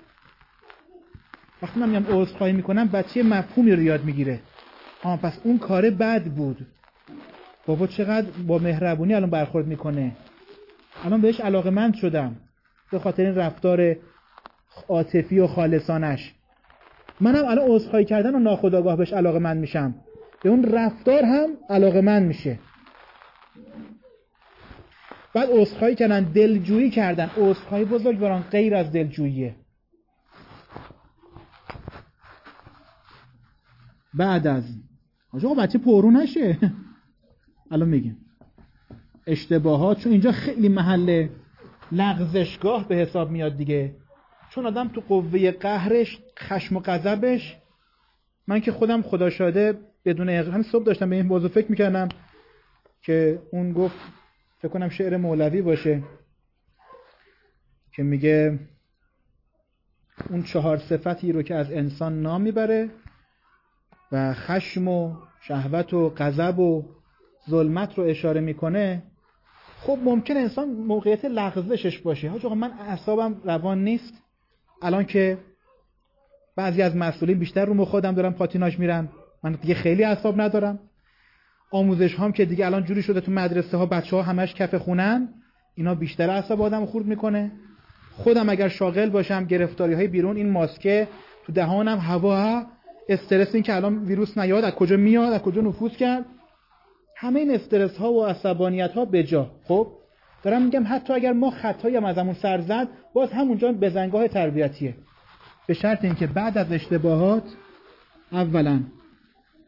وقتی من میگم عذرخواهی میکنم، بچه مفهومی رو یاد میگیره. آها پس اون کار بد بود، بابا چقدر با مهربونی الان برخورد میکنه، الان بهش علاقه‌مند شدم به خاطر این رفتار عاطفی و خالصانش. منم الان عذرخواهی کردن و ناخودآگاه بهش علاقه‌مند میشم، به اون رفتار هم علاقه‌مند میشه. بعد عذرخواهی کردن، دلجویی کردن. عذرخواهی بزرگواران غیر از دلجوییه. بعد از آقا بچه پرو نشه الان میگیم اشتباهات، چون اینجا خیلی محل لغزشگاه به حساب میاد دیگه، چون آدم تو قوه قهرش، خشم و غضبش، من که خودم خدا شاهده بدون اقرار هم صبح داشتم به این موضوع فکر میکردم که اون گفت، فکر کنم شعر مولوی باشه که میگه اون چهار صفتی رو که از انسان نام میبره و خشم و شهوت و غضب و ظلمت رو اشاره میکنه. خب ممکن انسان موقعیت لغزشش باشه، حاج آقا من اعصابم روان نیست، الان که بعضی از مسئولین بیشتر رو مخ خودم دارن پاتیناژ میرن، من دیگه خیلی اعصاب ندارم. آموزش هام که دیگه الان جوری شده تو مدرسه ها بچه‌ها همش کف خونن، اینا بیشتر اعصاب آدمو خورد میکنه. خودم اگر شاغل باشم، گرفتاری های بیرون، این ماسکه تو دهانم، هوا، استرس، این که الان ویروس نیاد از کجا میاد، از کجا نفوذ کرد، همه این استرس ها و عصبانیت ها به جا. خب دارم میگم حتی اگر ما خطایی هم ازمون سر زد، باز همونجا بزنگاه تربیتیه، به شرط اینکه بعد از اشتباهات اولا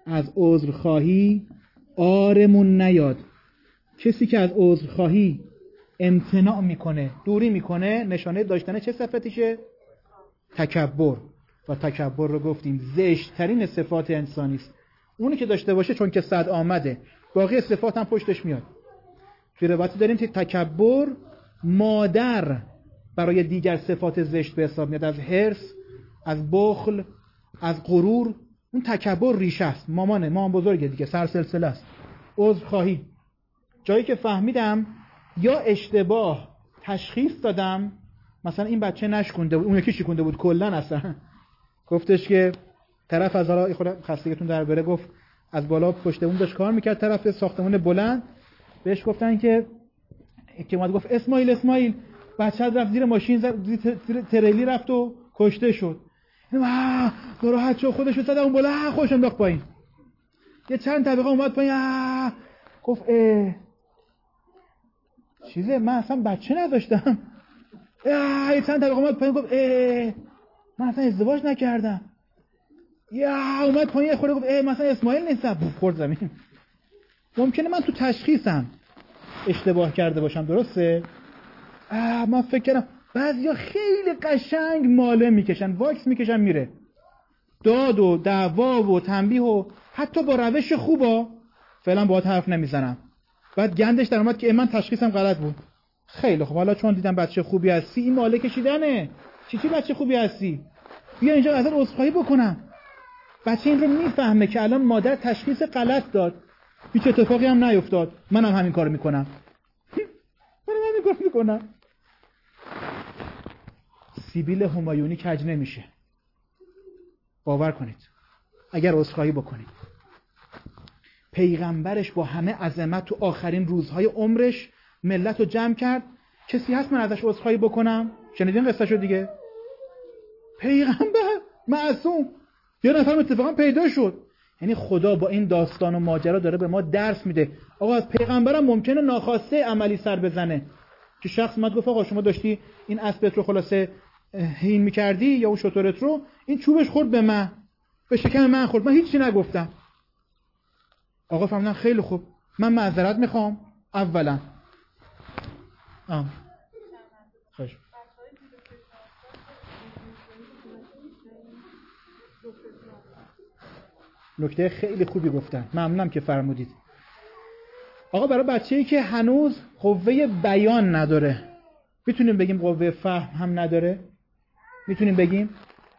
از عذرخواهی آرمون نیاد. کسی که از عذرخواهی امتناع میکنه، دوری میکنه، نشانه داشتن چه صفتیشه؟ تکبر. و تکبر رو گفتیم زشت ترین صفات انسانی است. اونی که داشته باشه چون که صد آمده، باقی صفات هم پشتش میاد. توی روایتی داریم که تکبر مادر برای دیگر صفات زشت به حساب میاد، از حرص، از بخل، از غرور. اون تکبر ریشه است، مامانه، مامان بزرگه دیگه، سرسلسله است. عذرخواهی جایی که فهمیدم یا اشتباه تشخیص دادم، مثلا این بچه نشکونده بود، اون یکی شکونده بود کلا، اصلا گفتش که طرف از حالا خود خستگیتون در بره، گفت از بالا پشت اون داشت کار میکرد، طرف ساختمون بلند، بهش گفتن که که اومد گفت اسماعیل اسماعیل بچه رفت زیر ماشین، زیر تریلی رفت و کشته شد. واه ناراحت شد، خودش رو زد اون بالا، خودش انداخت پایین. یه چند طبقه اومد پایین، گفت اه چیزه من اصلا بچه نداشتم. یه چند طبقه اومد پایین، گفت اه من اصلا ازدواج نکردم. یا اومد پایین خورده، گفت اه من اصلا اسماعیل نیستم، بوف خورد زمین. ممکنه من تو تشخیصم اشتباه کرده باشم، درسته؟ آه من فکر کردم بعضیا خیلی قشنگ ماله میکشن، واکس میکشن میره، داد و دعوا و تنبیه و حتی با روش خوبا فعلا باهات حرف نمیزنم. بعد گندش در اومد که من تشخیصم غلط بود. خیلی خب، حالا چون دیدم بچه خوبی هستی، این ماله کشیدنه، چی چی بچه خوبی هستی، بیا اینجا ازت عذرخواهی بکنم. بچه این رو میفهمه که الان مادر تشخیص غلط داد، هیچ اتفاقی هم نیفتاد، منم همین کارو میکنم. منم همین کارو میکنم. سیبیل همایونی کج نمیشه، باور کنید. اگر عذرخواهی بکنید، پیغمبرش با همه عظمت تو آخرین روزهای عمرش ملت رو جمع کرد، کسی هست من ازش عذرخواهی بکنم؟ شنیدین قصه شو دیگه؟ پیغمبر معصوم، یه نفر اتفاقا پیدا شد. یعنی خدا با این داستان و ماجرا داره به ما درس میده. آقا از پیغمبرم ممکنه ناخواسته عملی سر بزنه، که شخص اومد گفت آقا شما داشتی این اسبت رو خلاصه هین میکردی یا اون شترت رو، این چوبش خورد به من، به شکم من خورد، من هیچی نگفتم. آقا فهمیدن خیلی خوب، من معذرت میخوام اولا. آم خوش نکته خیلی خوبی گفتن، ممنونم که فرمودید. آقا برای بچه‌ای که هنوز قوه بیان نداره، میتونیم بگیم قوه فهم هم نداره؟ میتونیم بگیم؟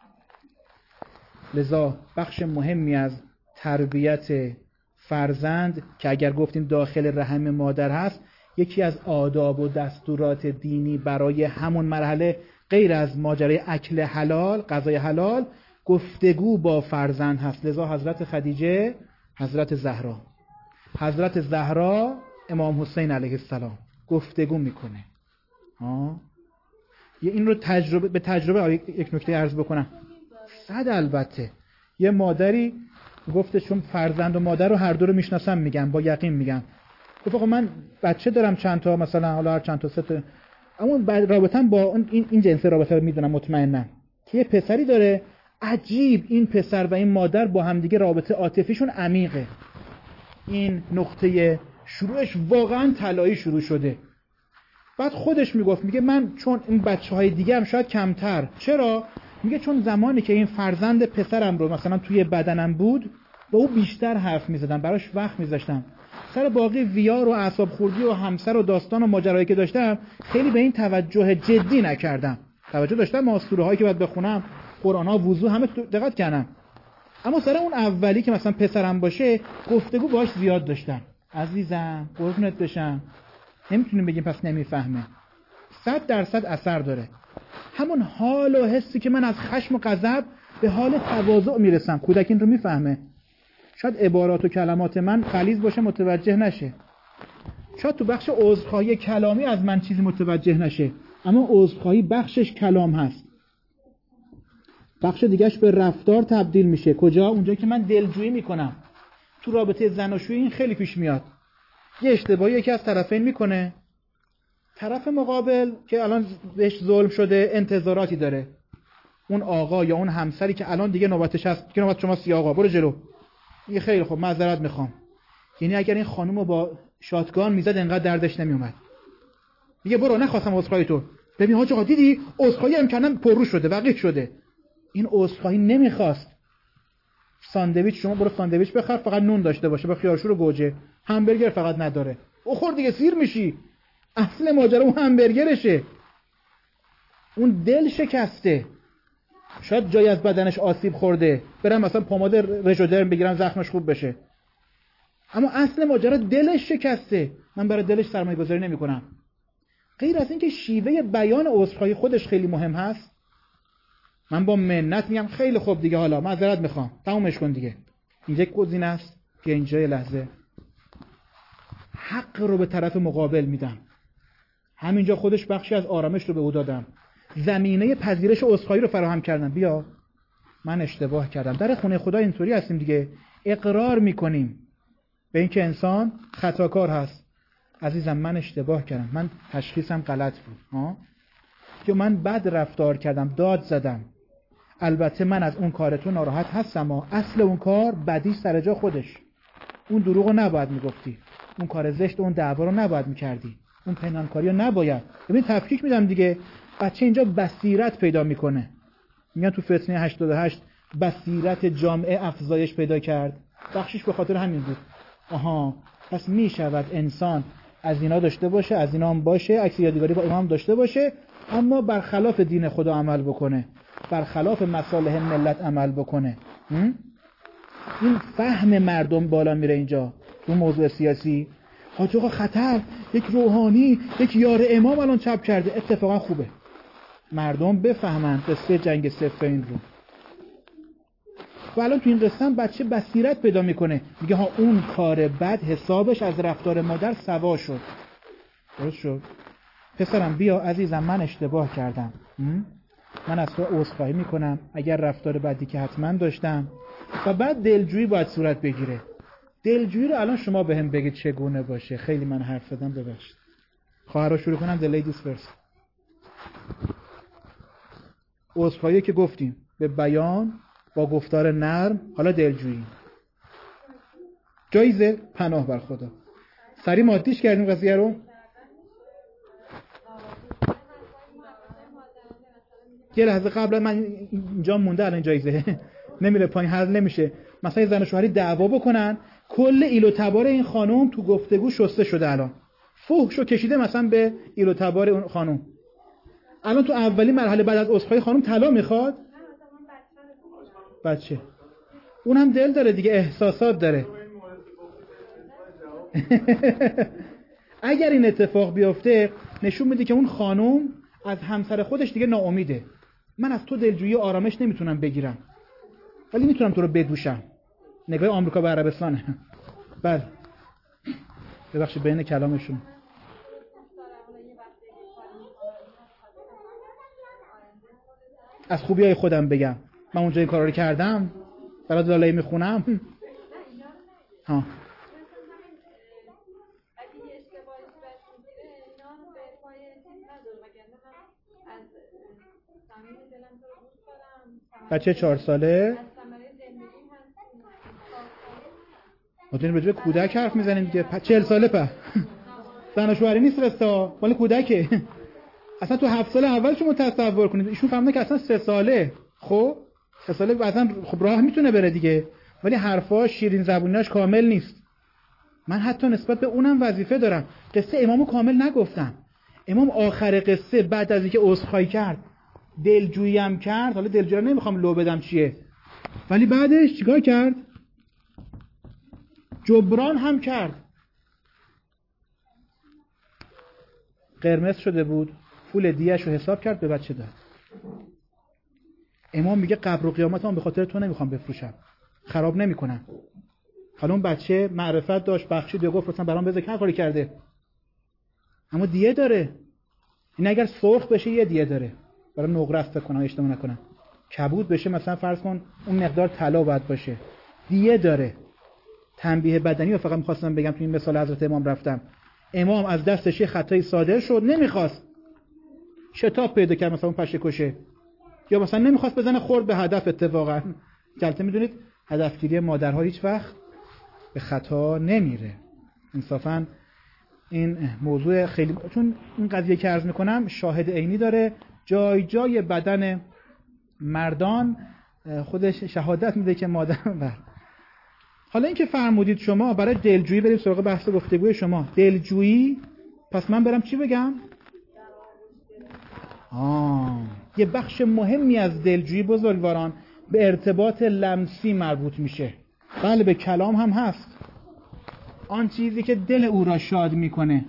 لذا بخش مهمی از تربیت فرزند که اگر گفتیم داخل رحم مادر هست، یکی از آداب و دستورات دینی برای همون مرحله، غیر از ماجرای اکل حلال، غذای حلال، گفتگو با فرزند هست. لذا حضرت خدیجه، حضرت زهرا حضرت زهرا امام حسین علیه السلام گفتگو میکنه. ها یه این رو تجربه به تجربه یک نکته عرض بکنم. صد البته یه مادری گفته، چون فرزند و مادر رو هر دو رو میشناسم، میگم با یقین میگم، گفت آقا من بچه دارم چند تا، مثلا حالا هر چند تا سه تا، اما رابطه‌ام با این این جنس رابطه رو میدونم مطمئنم که یه پسری داره، عجیب این پسر و این مادر با همدیگه رابطه عاطفیشون عمیقه. این نقطه شروعش واقعا طلایی شروع شده. بعد خودش میگفت، میگه من چون این بچه‌های دیگه هم شاید کمتر. چرا؟ میگه چون زمانی که این فرزند پسرم رو مثلا توی بدنم بود، با او بیشتر حرف میزدم، براش وقت میذاشتم. سر باقی ویار و اعصاب خوردی و همسر و داستان و ماجرایی که داشتم خیلی به این توجه جدی نکردم. توجه داشتم ماسوره هایی که باید بخونم، قرآن ها، وضو، همه دقت کردم. اما سر اون اولی که مثلا پسرم باشه، گفتگو باهاش زیاد داشتم. عزیزم قربونت بشم. نمیتونیم بگیم پس نمیفهمه. صد درصد اثر داره. همون حال و حسی که من از خشم و غضب به حال تواضع میرسم، کودک این رو میفهمه. شاید عبارات و کلمات من غلیظ باشه متوجه نشه، شاید تو بخش عذرخواهی کلامی از من چیزی متوجه نشه، اما عذرخواهی بخشش کلام هست، بخش دیگهش به رفتار تبدیل میشه. کجا؟ اونجایی که من دلجویی میکنم. تو رابطه زناشویی این خیلی پیش میاد. یه اشتباهی یکی از طرفین میکنه، طرف مقابل که الان بهش ظلم شده انتظاراتی داره، اون آقا یا اون همسری که الان دیگه نوبتش هست، که نوبت شماست، آقا برو جلو، یه خیلی خوب معذرت میخوام. یعنی اگر این خانم رو با شاتگان میزد انقدر دردش نمیومد. میگه برو نخواستم عذرخواهی تو. ببین حاج آقا دیدی عذرخواهی هم کردم پررو شده وقیح شده. این عذرخواهی نمیخواست. ساندویچ شما برو ساندویچ بخر فقط نون داشته باشه با خیارشور و گوجه. همبرگر فقط نداره. بخور دیگه سیر میشی. اصل ماجرا اون همبرگرشه. اون دل شکسته. شاید جایی از بدنش آسیب خورده. برم مثلا پماد رژودرم بگیرم زخمش خوب بشه. اما اصل ماجرا دلش شکسته. من برای دلش سرمایه گذاری نمی کنم. غیر از اینکه شیوه بیان عذرخواهی خودش خیلی مهم هست. من با منت میگم خیلی خوب دیگه حالا معذرت میخوام. تمومش کن دیگه. این یک گزینه است که اینجا لحظه حق رو به طرف مقابل میدم. همینجا خودش بخشی از آرامش رو به او دادم. زمینه پذیرش عذرخواهی رو فراهم کردم. بیا من اشتباه کردم. در خونه خدا اینطوری هستیم دیگه. اقرار میکنیم به اینکه انسان خطاکار هست. عزیزم من اشتباه کردم. من تشخیصم غلط بود. ها؟ یا من بد رفتار کردم. داد زدم. البته من از اون کار تو ناراحت هستم. ها؟ اصل اون کار بدی سر جا خودش. اون دروغ رو نباید میگفتی. اون کار زشت اون دعوا رو نباید میکردی. اون پنهانکاری رو نباید. ببین تفکیک میدم دیگه. بچه اینجا بصیرت پیدا میکنه. میگن تو فتنه هشتاد و هشت بصیرت جامعه افزایش پیدا کرد. بخشش به خاطر همین بود. آها پس میشود انسان از اینا داشته باشه، از اینا هم باشه، عکس یادگاری با امام داشته باشه، اما برخلاف دین خدا عمل بکنه، برخلاف مصالح ملت عمل بکنه. این فهم مردم بالا میره اینجا تو موضوع سیاسی. حاج آقا خطر، یک روحانی، یک یار امام الان چپ کرده. اتفاقا خوبه مردم بفهمن قصه جنگ صفین رو. و الان تو این قصه هم بچه بصیرت پیدا میکنه. میگه ها اون کار بد حسابش از رفتار مادر سوا شد. درست شد. پسرم بیا عزیزم من اشتباه کردم. من از تو عذرخواهی میکنم اگر رفتار بدی که حتما داشتم. و بعد دلجویی باید صورت بگیره. دلجویی رو الان شما بهم بگید چگونه باشه. خیلی من حرف زدم ببخشید. خواهرها شروع کنم the ladies first. عذرخواهی که گفتیم به بیان با گفتار نرم. حالا دلجویی. جایزه پناه بر خدا. سری مادیش کردیم قضیه رو. یه لحظه قبل من اینجا مونده الان جایزه نمیره پایین حل نمیشه. مثلا زن و شوهری دعوا بکنن کل ایل و تبار این خانم تو گفتگو شسته شده. الان فحشو کشیده مثلا به ایل و تبار اون خانم. الان تو اولی مرحله بعد از عذرخواهی خانم طلا میخواد. بچه اونم دل داره دیگه، احساسات داره. اگر این اتفاق بیفته نشون میده که اون خانم از همسر خودش دیگه ناامیده. من از تو دلجویی آرامش نمیتونم بگیرم ولی میتونم تو رو بدوشم. نگاه آمریکا به عربستانه. بله ببخشید بین کلامشون. از خوبیای خودم بگم من اونجا این کارا رو کردم برای دلایل میخونم. ها بچه چهار ساله ما داریم راجع به کودک حرف میزنیم دیگه. چهل ساله په زن و شوهری نیست رستا مال کودکه. اصلا تو هفت سال اول شما تصور کنید ایشون فهمیده که اصلا سه ساله. خب سه ساله اصلا خب راه میتونه بره دیگه ولی حرفاش شیرین زبونیاش کامل نیست. من حتی نسبت به اونم وظیفه دارم. قصه امامو کامل نگفتم. امام آخر قصه بعد از اینکه عذرخواهی کرد دلجویی هم کرد. حالا دلجویی نمیخوام لو بدم چیه ولی بعدش چیکار کرد؟ جبران هم کرد. قرمز شده بود پول دیه‌اش رو حساب کرد به بچه داد. امام میگه قبر و قیامت هم به خاطر تو نمیخوام بفروشم، خراب نمیکنم. حالا اون بچه معرفت داشت بخشید یا گفت مثلا برام بذار هر کاری کرده اما دیه داره. این اگر سرخ بشه یه دیه داره برای نقره است کنم اشتباه نکنم. کبود بشه مثلا فرض کن اون مقدار طلا باید باشه. دیه داره. تنبیه بدنی رو فقط می‌خواستم بگم تو این مثال حضرت امام رفتم. امام از دستش یه خطای صادر شد نمیخواست شتاب پیدا کرد مثلا اون پشه کشه یا مثلا نمیخواست بزنه خورد به هدف. اتفاقا جلسه میدونید هدفگیری مادرها هیچ وقت به خطا نمیره. انصافاً این موضوع خیلی، چون این قضیه که عرض میکنم شاهد عینی داره، جای جای بدن مردان خودش شهادت میده که مادر بر. حالا این که فرمودید شما برای دلجویی، بریم سراغ بحث گفتگوی شما. دلجویی، پس من برم چی بگم؟ آه یه بخش مهمی از دلجویی بزرگواران به ارتباط لمسی مربوط میشه. بله به کلام هم هست، آن چیزی که دل او را شاد میکنه،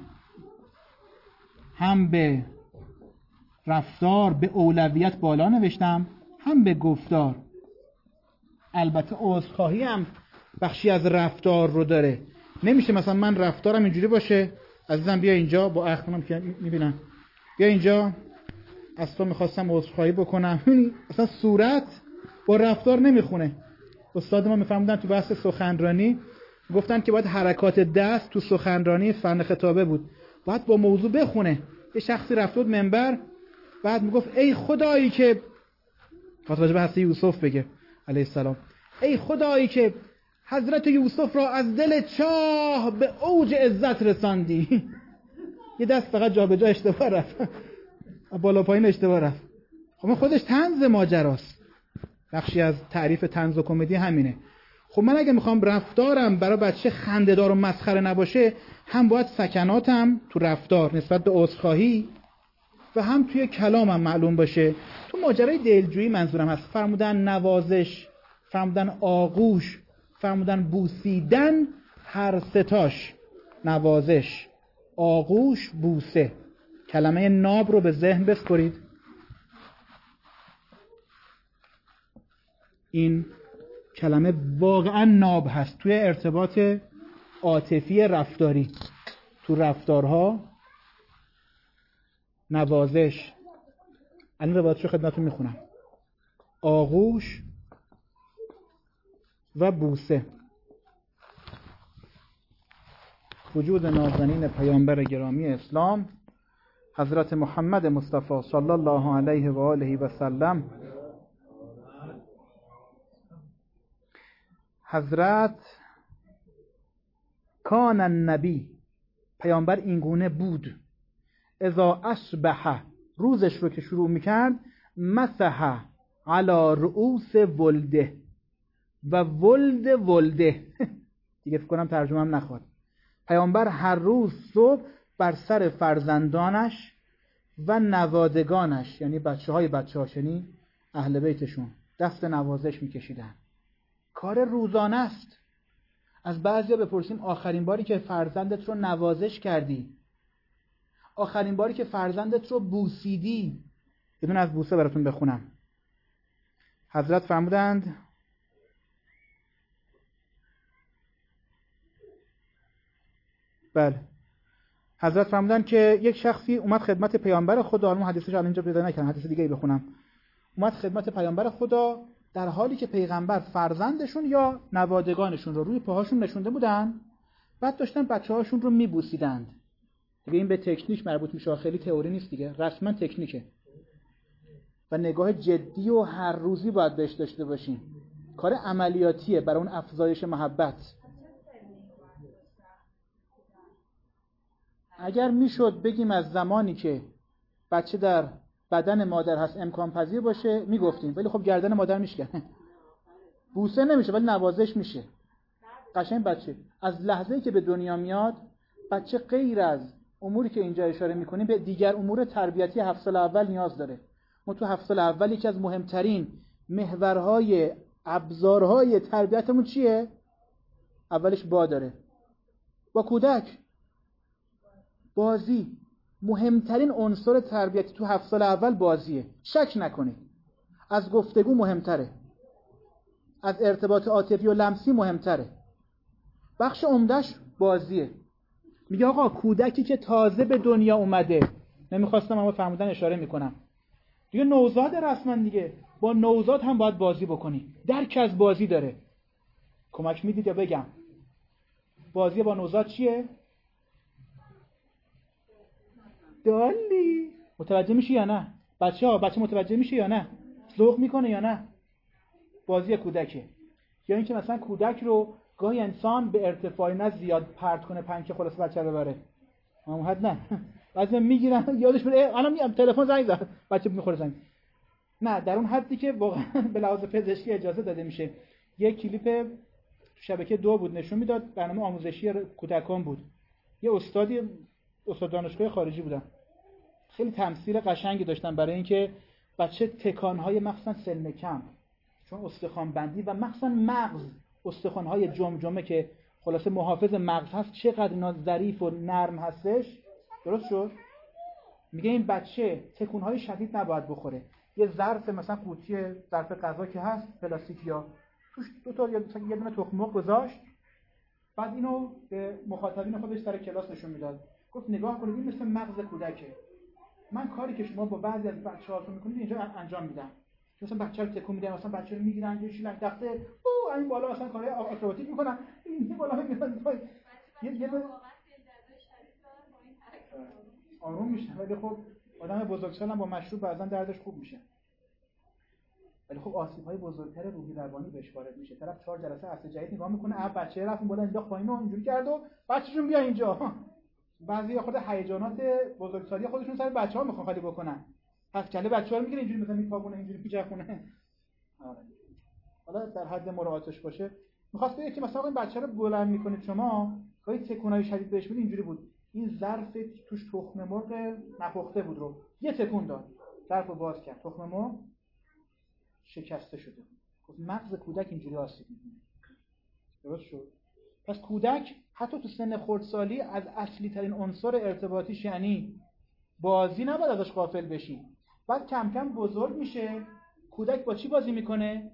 هم به رفتار به اولویت بالا نوشتم، هم به گفتار. البته عذرخواهی هم بخشی از رفتار رو داره. نمیشه مثلا من رفتارم اینجوری باشه، عزیزم بیا اینجا، با اخوانم که میبینن، بیا اینجا از تو میخواستم عذرخواهی بکنم. اصلا صورت با رفتار نمیخونه. استاد ما میفرمودن تو بحث سخنرانی، گفتن که باید حرکات دست تو سخنرانی فن خطابه بود، باید با موضوع بخونه. یه شخصی رفت بود منبر، بعد میگفت ای خدایی که، خاطر به بحث یوسف بگه علیه السلام، ای خدایی که حضرت یوسف را از دل چاه به اوج عزت رساندی. یه دست فقط جا به جا اشتباه رفت، بالا پایین اشتباه رفت. خب خودش طنز ماجراست. بخشی از تعریف طنز و کمدی همینه. خب من اگه میخوام رفتارم برای بچه خنده‌دار و مسخره نباشه، هم باید سکناتم تو رفتار نسبت به عذرخواهی و هم توی کلامم معلوم باشه. تو ماجرای دلجویی منظورم هست فرمودن نوازش، فرمودن آغوش، فرمودن بوسیدن، هر ستاش، نوازش، آغوش، بوسه. کلمه ناب رو به ذهن بسپرید. این کلمه واقعا ناب هست توی ارتباط عاطفی رفتاری. تو رفتارها نوازش، الان روایتشو خدمتتون میخونم، آغوش و بوسه. وجود نازنین پیامبر گرامی اسلام حضرت محمد مصطفی صلی الله علیه و آله و سلم، حضرت کان النبی، پیامبر اینگونه بود، اذا اصبح، روزش رو که شروع میکرد، مسح علی رؤوس ولده، و ولد ولده دیگه فکر کنم ترجمه هم نخواد. پیامبر هر روز صبح بر سر فرزندانش و نوادگانش، یعنی بچه های بچه هاش، یعنی اهل بیتشون، دست نوازش میکشیدن. کار روزانه است. از بعضیا بپرسیم آخرین باری که فرزندت رو نوازش کردی، آخرین باری که فرزندت رو بوسیدی. یه دونه از بوسه براتون بخونم. حضرت فرمودند بله حضرت فرمودند که یک شخصی اومد خدمت پیامبر خدا، الان حدیثش الان اینجا پیدا نکردم، حدیث دیگه ای بخونم. اومد خدمت پیامبر خدا در حالی که پیغمبر فرزندشون یا نوادگانشون رو روی پاهاشون نشونده بودن، بعد داشتن بچه‌هاشون رو میبوسیدند. دیگه این به تکنیک مربوط میشه، خیلی تئوری نیست دیگه، رسما تکنیکه و نگاه جدی و هر روزی باید بهش داشته باشیم. کار عملیاتیه برای اون افزایش محبت. اگر میشد بگیم از زمانی که بچه در بدن مادر هست امکان پذیر باشه میگفتیم، ولی خب گردن مادر میشکنه، بوسه نمیشه ولی نوازش میشه. قشنگ بچه از لحظه‌ای که به دنیا میاد، بچه غیر از اموری که اینجا اشاره میکنیم به دیگر امور تربیتی هفت سال اول نیاز داره. ما تو هفت سال اول یکی از مهمترین محورهای ابزارهای تربیتمون چیه؟ اولش با داره. با کودک بازی، مهمترین عنصر تربیتی تو هفت سال اول بازیه. شک نکنید. از گفتگو مهمتره، از ارتباط عاطفی و لمسی مهمتره. بخش عمدهش بازیه. میگه آقا کودکی که تازه به دنیا اومده، نمیخواستم اما فرمودن اشاره میکنم دیگه، نوزاد رسما دیگه، با نوزاد هم باید بازی بکنی. درک از بازی داره. کمک میدید یا بگم بازی با نوزاد چیه؟ دالی متوجه میشی یا نه؟ بچه ها بچه متوجه میشه یا نه؟ ذوق میکنه یا نه؟ بازی کودکه. یا اینکه مثلا کودک رو گاهی انسان به ارتفاعی نه زیاد پرت کنه پنکه خلاص بچه رو ببره. اون حد نه. بعضی میگیرن یادش میره الان میام تلفن زنگ زد بچه میخوره زنگ. نه در اون حدی که واقعا به لحاظ پزشکی اجازه داده میشه. یه کلیپ شبکه دو بود نشون میداد، برنامه آموزشی کودکان بود. یه استادی استاد دانشگاه خارجی بودن. خیلی تمثیل قشنگی داشتن برای اینکه بچه تکانهای مخصوصا سن کم، چون استخوان بندی و مخصوصا مغز، استخوانهای جمجمه که خلاصه محافظ مغز هست، چقدر اینا ظریف و نرم هستش. درست شد؟ میگه این بچه تکونهای شدید نباید بخوره. یه ظرف مثلا قوطی ظرف غذا که هست پلاستیکی یا توش دو تا یا یه دونه تخم مرغ گذاشت، بعد اینو به مخاطبین خودش سر کلاس نشون میداد. گفت نگاه کنید این مثل مغز کودکه. من کاری که شما با بعضی از بچه‌هاتون میکنید اینجا انجام میدم. مثلا بچه رو تکون میدن، مثلا بچه رو میگیرن یه شیلنگ تخته او این بالا مثلا کارهای آکروباتیک میکنن، این بالا میگیرن یه یه آروم میشه. ولی خب آدم بزرگسال هم با مشروب بعضا دردش خوب میشه. ولی خب آسیب‌های بزرگتر روحی روانی بهش وارد میشه. طرف چهار جلسه اصل جدید نگاه میکنه، آ بچه رفت بالا انداخت پایین و اینجوری کرد و بچه‌شون بیا اینجا. بعضیا خود هیجانات بزرگسالی خودشون سر بچه‌ها میخوان خالی بکنن. پس کله بچه‌ها رو میگیره اینجوری مثلا میپاگونه اینجوری میچرخونه. آره. حالا در حد مراعاتش باشه. می‌خواست بگه که مثلا این بچه رو بلند میکنید شما، گاهی تکونای شدید بهش میدید اینجوری بود. این ظرف توش تخم مرغ نپخته بود رو یه تکون داد. ظرفو باز کرد. تخم مرغ شکسته شده. گفت مغز کودک اینجوری آسیب می‌بینه. درست شد؟ پس کودک حتی تو سن خردسالی از اصلی ترین عنصر ارتباطیش یعنی بازی نباید ازش غافل بشی. بعد کم کم بزرگ میشه. کودک با چی بازی میکنه؟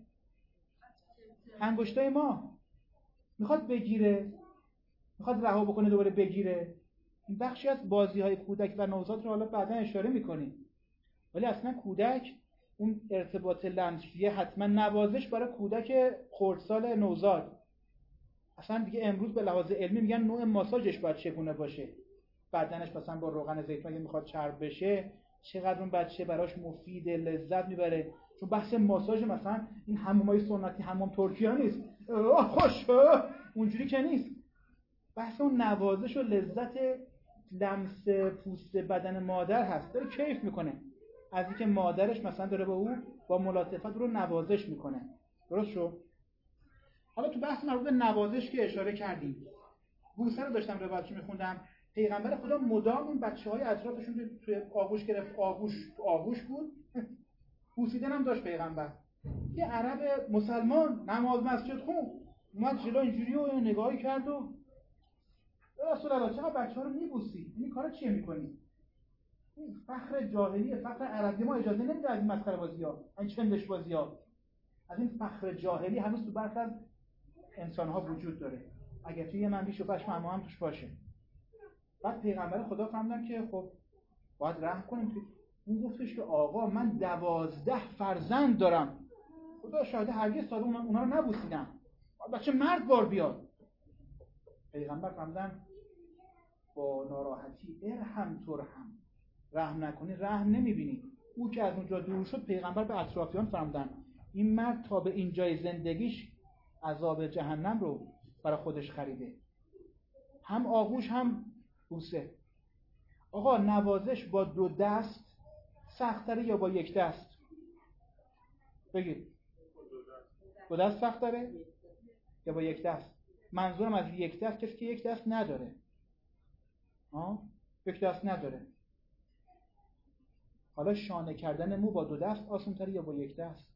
انگشتای ما. میخواد بگیره، میخواد رها بکنه دوباره بگیره. این بخشی از بازی‌های کودک و نوزاد رو حالا بعدا اشاره میکنیم. ولی اصلا کودک اون ارتباط لمسیه حتما نوازش برای کودک خردسال نوزاد. اصلا دیگه امروز به لحاظ علمی میگن نوع ماساژش باید چگونه باشه. بدنش مثلا با روغن زیتون اگه میخواد چرب بشه چقدر اون بچه براش مفید، لذت میبره. چون بحث ماساژ مثلا این حمومای سنتی حمام ترکیه نیست، خوش اونجوری که نیست. بحث اون نوازش و لذت لمس پوست بدن مادر هست. داره کیف میکنه از اینکه مادرش مثلا داره با او با ملاطفت رو نوازش میکنه. درست شد؟ حالا تو بحث مربوط به نوازش که اشاره کردیم، بوسه رو داشتم روایتش میخوندم. پیغمبر خدا مدام این بچه‌های اطرافشون توی آغوش گرفت، آغوش تو آغوش بود. بوسیدن هم داشت پیغمبر. یه عرب مسلمان نماز مسجد خون اومد جلو اینجوری و نگاهی کرد و رسول الله چقدر بچه‌ها رو میبوسی؟ این کارا چیه می‌کنی؟ این فخر جاهلیه، فخر عربی. ما اجازه نمیده از این مسخره بازی‌ها، این چندش بازی‌ها، از این فخر جاهلی هنوز تو برخی از انسان‌ها وجود داره. اگه توی یه منبیش و پشم اما هم توش باشه. بعد پیغمبر خدا فهمیدن که خب باید رحم کنیم. اون گفتش که آقا من دوازده فرزند دارم، خدا شاهد هرگز تا اونا رو نبوسیدم، بچه مرد بار بیاد. پیغمبر فهمیدن با ناراحتی ارحم ترحم، رحم نکنی رحم نمیبینی. او که از اونجا دور شد پیغمبر به اطرافیان فهمیدن این مرد تا به اینجای زندگیش عذاب جهنم رو برای خودش خریده. هم آغوش هم بوسه. آقا نوازش با دو دست سخت‌تره یا با یک دست؟ بگید. دو دست سخت‌تره یا با یک دست؟ منظورم از یک دست کسی که یک دست نداره. ها؟ یک دست نداره. حالا شانه کردن مو با دو دست آسان‌تره یا با یک دست؟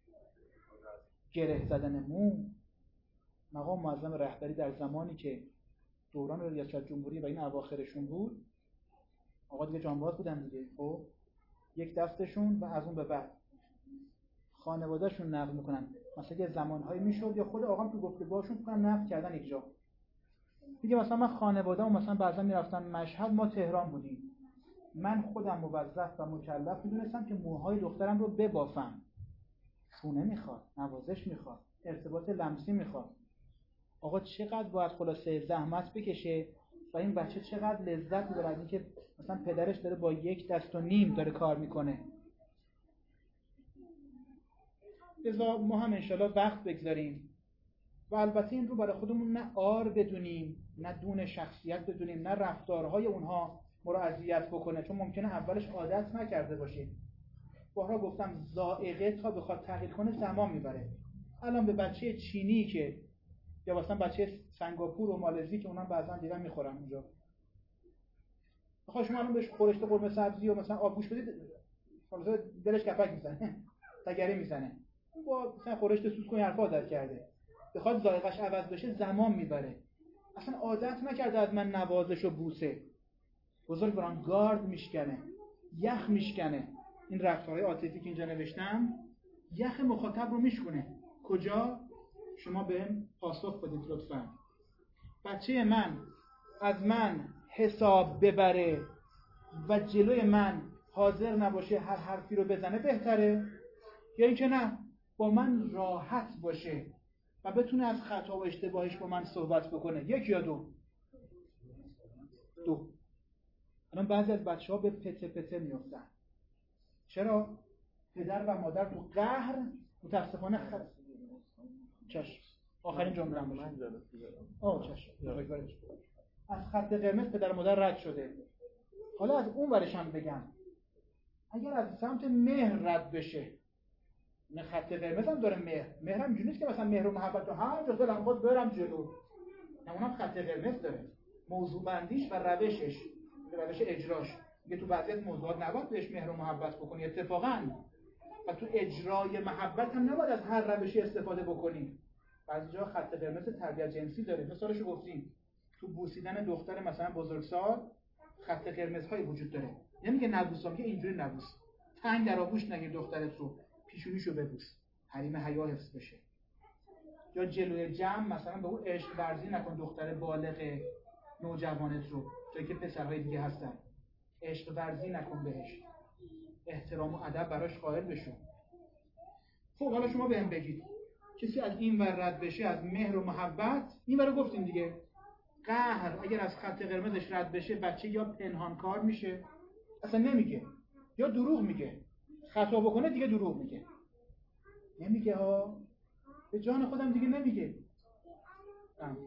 گره زدن مو. مقام معظم رهبری در زمانی که دوران ریاست جمهوری و این اواخرشون بود، آقا دیگه جانباز بودن دیگه. خب یک دستشون و از اون به بعد خانواده‌شون نقل میکنن مثلا یه زمانهایی میشد یا خود آقام تو گفتگوهاشون فکر کنم نقل کردن یک جا دیگه، مثلا من خانواده‌ام مثلا بعضا میرفتن مشهد، ما تهران بودیم، من خودم موظف و مکلف میدونستم که موهای دخترم رو ببافم. شونه میخواد، نوازش میخواد، ارتباط لمسی میخواد. آقا چقدر باید خلاصه زحمت بکشه و این بچه چقدر لذت میبره از اینکه مثلا پدرش داره با یک دست و نیم داره کار میکنه. لذا ما هم انشالله وقت بگذاریم و البته این رو برای خودمون نه عار بدونیم، نه دون شخصیت بدونیم، نه رفتارهای اونها ما رو اذیت بکنه، چون ممکنه اولش عادت نکرده باشید. بارها گفتم ذائقه تا بخواد تغییر کنه زمان میبره. الان به بچه چینی که یا مثلا بچه سنگاپور و مالزی که اونا بعضا دیدن میخورن اونجا، بخوای شما الان بهش خورشت قرمه سبزی و مثلا آبگوش بدید، مثلا دلش کپک میزنه، تگری میزنه. اون با مثلا خورشت سوسکو این حرفا عادت کرده، بخواد ذائقه‌اش عوض بشه زمان میبره. اصلا عادت نکرده از من نوازش و بوسه. بزرگ برام گارد میشکنه، یخ میشکنه. این رفتارهای عاطفی که اینجا نوشتم یخ مخاطب رو میشکنه. کجا؟ شما بهم پاسخ بدید لطفاً. بچه من از من حساب ببره و جلوی من حاضر نباشه هر حرفی رو بزنه بهتره، یا اینکه نه با من راحت باشه و بتونه از خطا و اشتباهش با من صحبت بکنه؟ یک یا دو؟ دو. الان بعضی از بچه‌ها به پته پته میافتن. چرا؟ پدر و مادر تو قهر متاسفانه خ... چشم آخرین جمله هم باشه. آه چشم از خط قرمز پدر و مادر رد شده. حالا از اون ورش هم بگم، اگر از سمت مهر رد بشه، نه خط قرمز هم داره مهر، مهر هم اینجوری نیست که مثلا مهر و محبت رو همونجا دلم باز برم جلو، نه اونم خط قرمز داره، موضوع بندیش و روشش، روش اجراش. میگه تو بعضی از موضوعات نباید بهش مهر و محبت بکنی اتفاقاً، و تو اجرای محبت هم نباید از هر روشی استفاده بکنی. بعضی جا خط قرمز تربیت جنسی داره. مثالشو گفتیم، تو بوسیدن دختر مثلا بزرگسال خط قرمزهای وجود داره. نمیگه نبوسا، میگه اینجوری نبوس، تنگ در آغوش نگیر دخترت رو، پیشونیشو ببوس، حریم حیا حفظ بشه. یا جلوی جمع مثلا به اون عشق ورزی نکن دختر بالغ نوجوانت رو، جایی که پسرهای دیگه هستن، عشق ورزی نکن بهش، احترام و ادب براش قائل بشو. خب حالا شما بهم بگید کسی از این ور رد بشه، از مهر و محبت، این ور گفتیم دیگه، قهر اگر از خط قرمزش رد بشه، بچه یا پنهانکار میشه، اصلا نمیگه، یا دروغ میگه، خطا بکنه دیگه دروغ میگه، نمیگه ها، به جان خودم دیگه نمیگه. ام.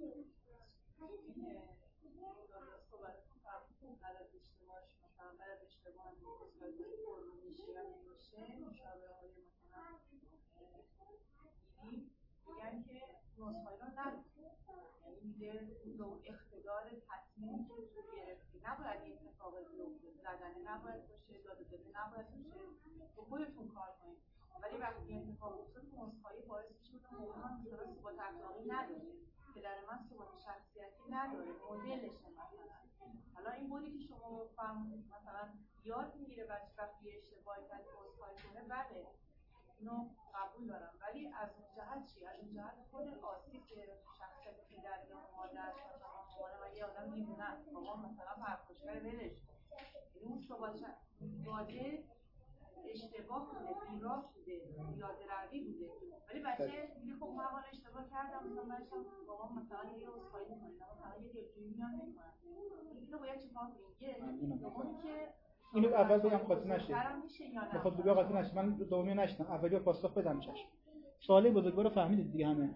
میگن که نسخه‌ای رو نداره، یعنی میگه تو اقتدار تصمیم که تو گرفتی نباید این اتفاق بیفته، زدنه نباید باشه، داده داده نباید باشه، تو خودتون کار کنید. ولی وقتی اتفاق افتاد نسخه‌ای باعث میشه که موضوع مثلا ثبات اخلاقی نداره، پدر من ثبات شخصیتی نداره، مدلشه مثلا. حالا این بودی که شما فهمید مثلا یاد میگیره بچه وقتی اشتباهی کرد عذرخواهی کنه، بله اینو قبول دارم، ولی از اون جهت چی؟ از اون جهت خود آسیب که شخصیت پدر یا مادر مثلا مامان و یه آدم میدونن بابا مثلا پرخوشگر ولش کن، یعنی اون ثبات داده اشتباه بوده، بیراه بوده، یاد روی بوده، ولی بچه میگه خب من حالا اشتباه کردم، مثلا بچه‌م بابا مثلا یه عذرخواهی می‌کنه، مثلا یه دلجویی میاد می‌کنه، اینو باید چیکار کنیم؟ یه دومی که اینو اول بگم قاطی نشه، میخواد بگم قاطی نشه، من دومی نشدم، اولی رو پاسخ بدم. چشم. سوال بزرگوار رو فهمیدید دیگه، همه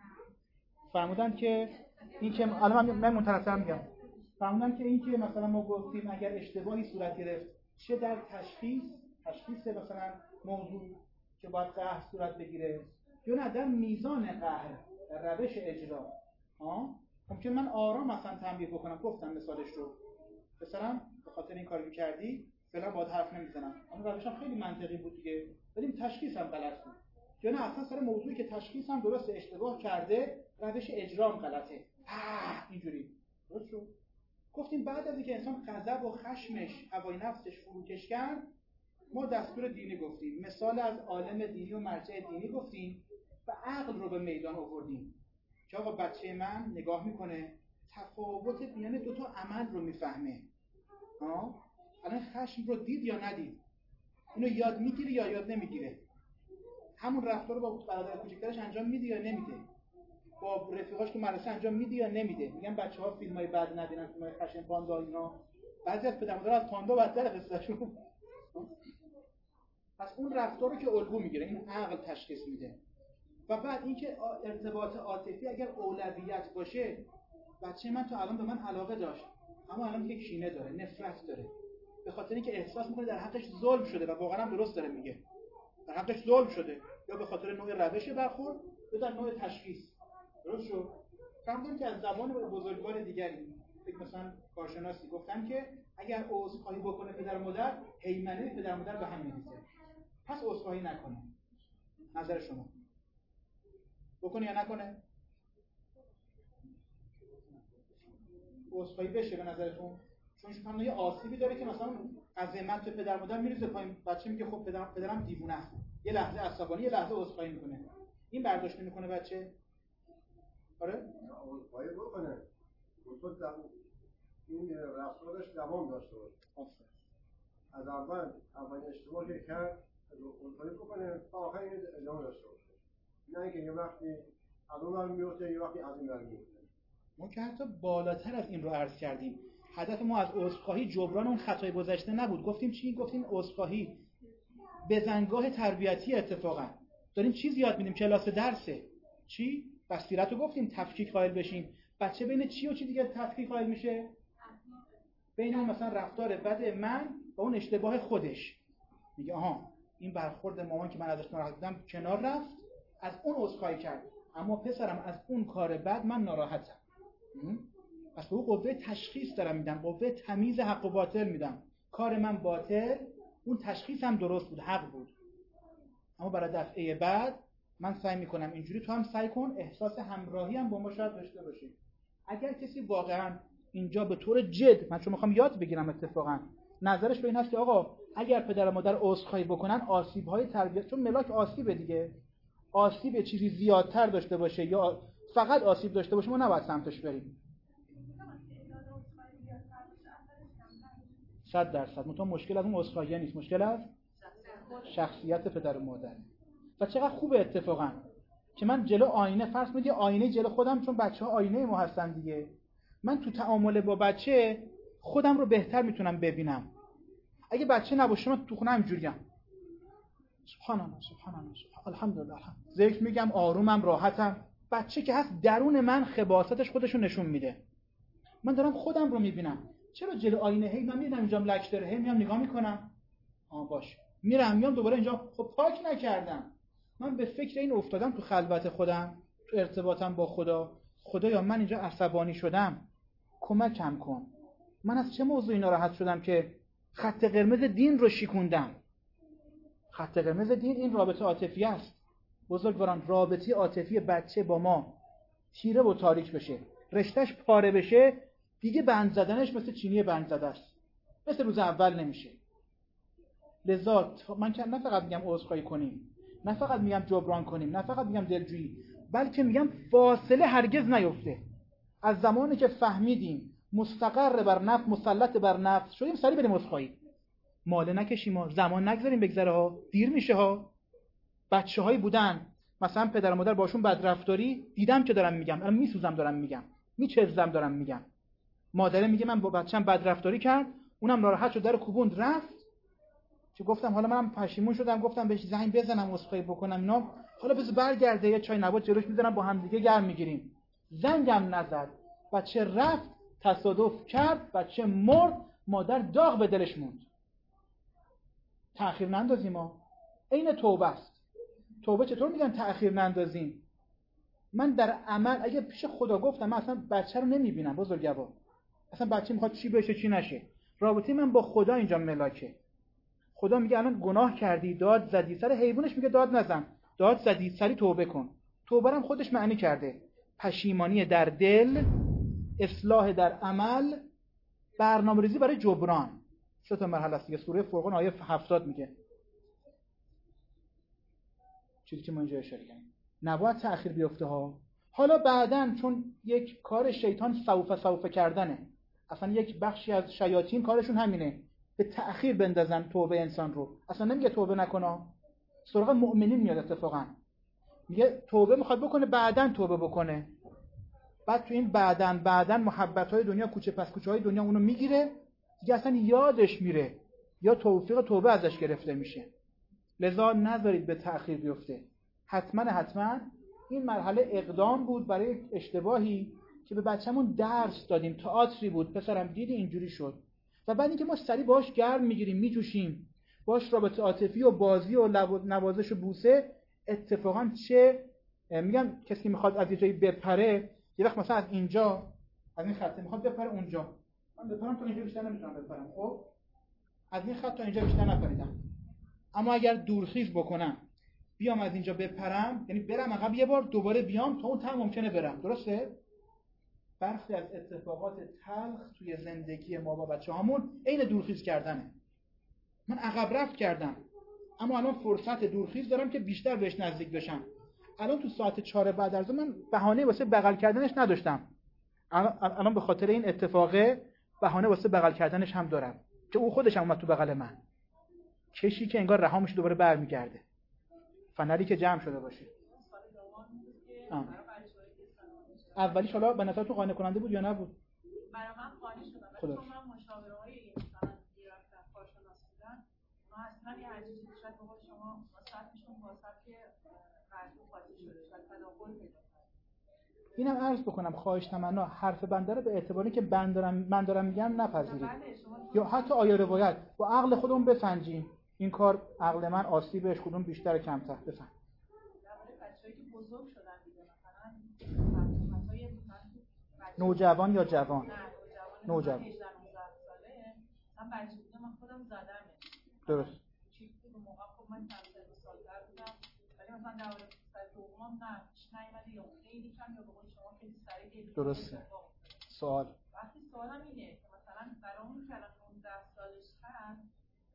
فهمیدن که این که الان من من متناسب میگم، فهمیدن که این که مثلا ما گفتیم اگر اشتباهی صورت گرفت، چه در تشخیص تشخیص مثلا موضوع که باید قهر صورت بگیره، یا نه در میزان قهر، در روش اجرا. ها ممکن من آرام مثلا تنبیه بکنم، گفتم مثالش رو، پسرم به خاطر این کارو کردی فعلا باهات حرف نمیزنم، اما روشم خیلی منطقی بود دیگه، ولی تشخیصم غلط بود. یا نه اصلا سر موضوعی که تشخیصم درست اشتباه کرده، روش اجرام غلطه، آه اینجوری درست شد. گفتیم بعد از اینکه انسان غضب و خشمش، هوای نفسش فروکش کرد، ما دستور دینی گفتیم، مثال از عالم دینی و مرجع دینی گفتیم و عقل رو به میدان آوردیم که آقا بچه من نگاه میکنه تفاوت میان دو تا عمل رو میفهمه. ها الان خشم رو دید یا ندید؟ اینو یاد میگیره یا یاد نمیگیره؟ همون رفتار رو با برادر کوچیکترش انجام میده یا نمیده؟ با رفیقاش تو مدرسه انجام میده یا نمیده؟ میگن بچه‌ها فیلمای بد نبینن، فیلمای خشن پاندا اینا، بعضی از پدر مادرها از پاندا بدتره قصه‌شون. پس اون رفتار رو که الگو میگیره، این عقل تشخیص میده. و بعد اینکه ارتباط عاطفی اگر اولویت باشه، بچه من تا الان به من علاقه داشت اما الان که کینه داره، نفرت داره، به خاطر اینکه احساس میکنه در حقش ظلم شده و واقعا هم درست داره میگه، در حقش ظلم شده، یا به خاطر نوع روش برخورد یا در نوع تشخیص. درست شد؟ فهمیدم که از زبان بزرگوار دیگری، فکر مثلا کارشناسی گفتن که اگر عذرخواهی بکنه پدر و مادر، هیمنه پدر و مادر به هم میریزه، پس عذرخواهی نکنه. نظر شما بکنه یا نکنه؟ عذرخواهی بشه به نظرتون؟ چون شما یه آسیبی داره که مثلا عظمت پدر مادر میریزه پایین، بچه میگه خب پدر پدرم دیوونه است، یه لحظه عصبانی، یه لحظه عذرخواهی میکنه. این برداشت نمیکنه بچه؟ آره؟ عذرخواهی بکنه. خود این رفتارش دوام داشته باشه. از اول اول اشتباه که کرد عذرخواهی بکنه تا آخر ادامه داشته باشه. نه اینکه یه وقتی از اون ور میفته یه وقتی از این ور میفته. ما که حتی بالاتر از این رو عرض کردیم. هدف ما از عذرخواهی جبران اون خطای گذشته نبود. گفتیم چی؟ گفتیم عذرخواهی بزنگاه تربیتی اتفاقا. داریم چیز یاد میدیم، کلاس درسه. چی؟ بصیرت رو گفتیم تفکیک قائل بشیم. بچه بین چی و چی دیگه تفکیک قائل میشه؟ بین اون مثلا رفتار بد من و اون اشتباه خودش. میگه آها این برخورد مامان که من ازش ناراحت بودم کنار رفت، از اون عذرخواهی کرد، اما پسرم از اون کار بد من ناراحتم. پس به اون قوه تشخیص دارم میدم، قوه تمیز حق و باطل میدم. کار من باطل، اون تشخیص هم درست بود، حق بود، اما برای دفعه بعد من سعی میکنم اینجوری تو هم سعی کن احساس همراهی هم با ما شاید داشته باشی. اگر کسی واقعا اینجا به طور جد، من چون میخوام یاد بگیرم اتفاقا، نظرش به این هست که آقا اگر پدر و مادر عذرخواهی بکنن آسیب‌های تربیت، چون ملاک آسیبه دیگه، آسیب چیزی زیادتر داشته باشه یا فقط آسیب داشته باشه ما نباید سمتش بریم. صد درصد. منتها مشکل از اون عذرخواهی نیست، مشکل از شخصیت پدر و مادر. و چقدر خوبه اتفاقا که من جلو آینه، فرض کنید یه آینه جلو خودم، چون بچه‌ها آینه ما هستن دیگه، من تو تعامل با بچه خودم رو بهتر میتونم ببینم. اگه بچه نباشه من تو خونه همینجوریم، سبحان الله سبحان الله سبحان الحمدلله الحمد، ذکر میگم، آرومم، راحتم. بچه که هست درون من خباستش خودشو نشون میده. من دارم خودم رو میبینم. چرا جلو آینه هی من میبینم اینجام لک داره، هی میام نگاه میکنم، آ باشه، میرم میام دوباره اینجا، خب پاک نکردم. من به فکر این افتادم تو خلوت خودم، تو ارتباطم با خدا. خدایا من اینجا عصبانی شدم، کمکم کن. من از چه موضوعی ناراحت شدم که خط قرمز دین رو شکوندم؟ خط قرمز دین این رابطه عاطفی است. بزرگواران، رابطه عاطفی بچه با ما تیره و تاریک بشه، رشتهش پاره بشه، دیگه بند زدنش مثل چینی بند زده است، مثل روز اول نمیشه. لذا من که نه فقط میگم عذرخواهی کنیم، نه فقط میگم جبران کنیم، نه فقط میگم دلجویی، بلکه میگم فاصله هرگز نیفته. از زمانی که فهمیدیم مستقر بر نفس، مسلط بر نفس شدیم، سری بریم عذرخواهی. ماله نکشیم ها، زمان نگذاریم بگذره ها، دیر میشه ها. بچه‌هایی بودن مثلا پدر و مادر باشون بدرفتاری، دیدم که دارم میگم، الان میسوزم دارم میگم، میچزم دارم میگم. مادره میگه من با بچه‌م بدرفتاری کرد، اونم ناراحت شد در کوبوند رفت. چه گفتم حالا منم پشیمون شدم، گفتم بهش زنگ بزنم عذرخواهی بکنم اینا، حالا بذار برگرده یه چای نبات جلوش میذارم با هم دیگه گرم میگیریم. زنگم نزد، بچه رفت، تصادف کرد، بچه مرد، مادر داغ به دلش موند. تأخیر نندازیم ها. عین توبه است. توبه چطور میگن تأخیر نندازیم؟ من در عمل اگه پیش خدا گفتم من اصلا بچه رو نمیبینم بزرگوار، اصلا بچه میخواد چی بشه چی نشه، رابطه من با خدا اینجا ملاکه. خدا میگه الان گناه کردی، داد زدی، سر حیوانش میگه داد نزن، داد زدی سری توبه کن. توبه هم خودش معنی کرده پشیمانی در دل، اصلاح در عمل، برنامه‌ریزی برای جبران. سه تا مرحله است دیگه. سوره فرقان آیه هفتاد میگه چیزی که ما اینجا اشاره کردیم. نباید تأخیر بیفته ها. حالا بعداً چون یک کار شیطان سوف سوف کردنه، اصلا یک بخشی از شیاطین کارشون همینه، به تأخیر بندازن توبه انسان رو. اصلا نمیگه توبه نکنه، سراغ مؤمنین میاد اتفاقا، میگه توبه میخواد بکنه بعداً توبه بکنه. بعد تو این بعداً بعداً محبت‌های دنیا، کوچه پس کوچه‌های دنیا اونو میگیره دیگه، اصلا یادش میره یا توفیق توبه ازش گرفته میشه. لذا نذارید به تأخیر بیفته. حتما حتما این مرحله اقدام بود برای اشتباهی که به بچه‌مون درس دادیم، تئاتری بود، پسرم دیدی اینجوری شد. و بعد اینکه ما سریع باهاش گرم میگیریم، میجوشیم، باهاش رابطه عاطفی و بازی و نوازش و بوسه، اتفاقا چه میگم کسی میخواد از یه جایی بپره، یه وقت مثلا از اینجا از این خط میخواد بپره اونجا، من بپرم تا اینجا بیشتر نمیتونم بپرم، خب از این خط تا اینجا بیشتر نپریدم. اما اگر دورخیز بکنم بیام از اینجا بپرم، یعنی برم عقب یه بار دوباره بیام تا اون ته ممکنه برم، درسته؟ برخی از اتفاقات تلخ توی زندگی ما با بچه‌هامون عین دورخیز کردنه. من عقب رفت کردم اما الان فرصت دورخیز دارم که بیشتر بهش نزدیک بشم. الان تو ساعت چهار بعد از من بهانه واسه بغل کردنش نداشتم، الان به خاطر این اتفاقه بهانه واسه بغل کردنش هم دارم که او خودش هم اومد تو بغل من. کشی که انگار رها میشه دوباره برمیگرده، فنری که جمع شده باشه. آه. اولیش حالا به نظر تو قانع کننده بود یا نبود؟ برای من قانع شدم، ولی چون من مشاوره‌های این مثلا گرفتن کارشناس بودن، اونا اصلا یه عجیبی شاید به قول شما واسطشون واسط که قلب قاطی شده، شاید تداخل پیدا کنه. اینم عرض بکنم خواهش تمنا حرف بنده رو به اعتباری که من دارم من دارم میگم نپذیرید، یا حتی آیه روایت با عقل خودمون بسنجیم این کار عقل من آسیبش کدوم بیشتر کمتر بفهم. در بچه‌ای که بزرگ شدن دیگه مثلا خطای نوجوان یا جوان؟ نه نوجوان. هجده نوزده ساله من بچه بودم، من خودم زدم. درست. چیزی که موقع خب من چند سال سال‌تر بودم، ولی مثلا در مورد پسر دومم نه پیش نیومده یا خیلی کم یا به قول شما خیلی سریع. درسته. سوال. وقتی سوالم اینه که مثلا برامون که الان نوزده سالش هست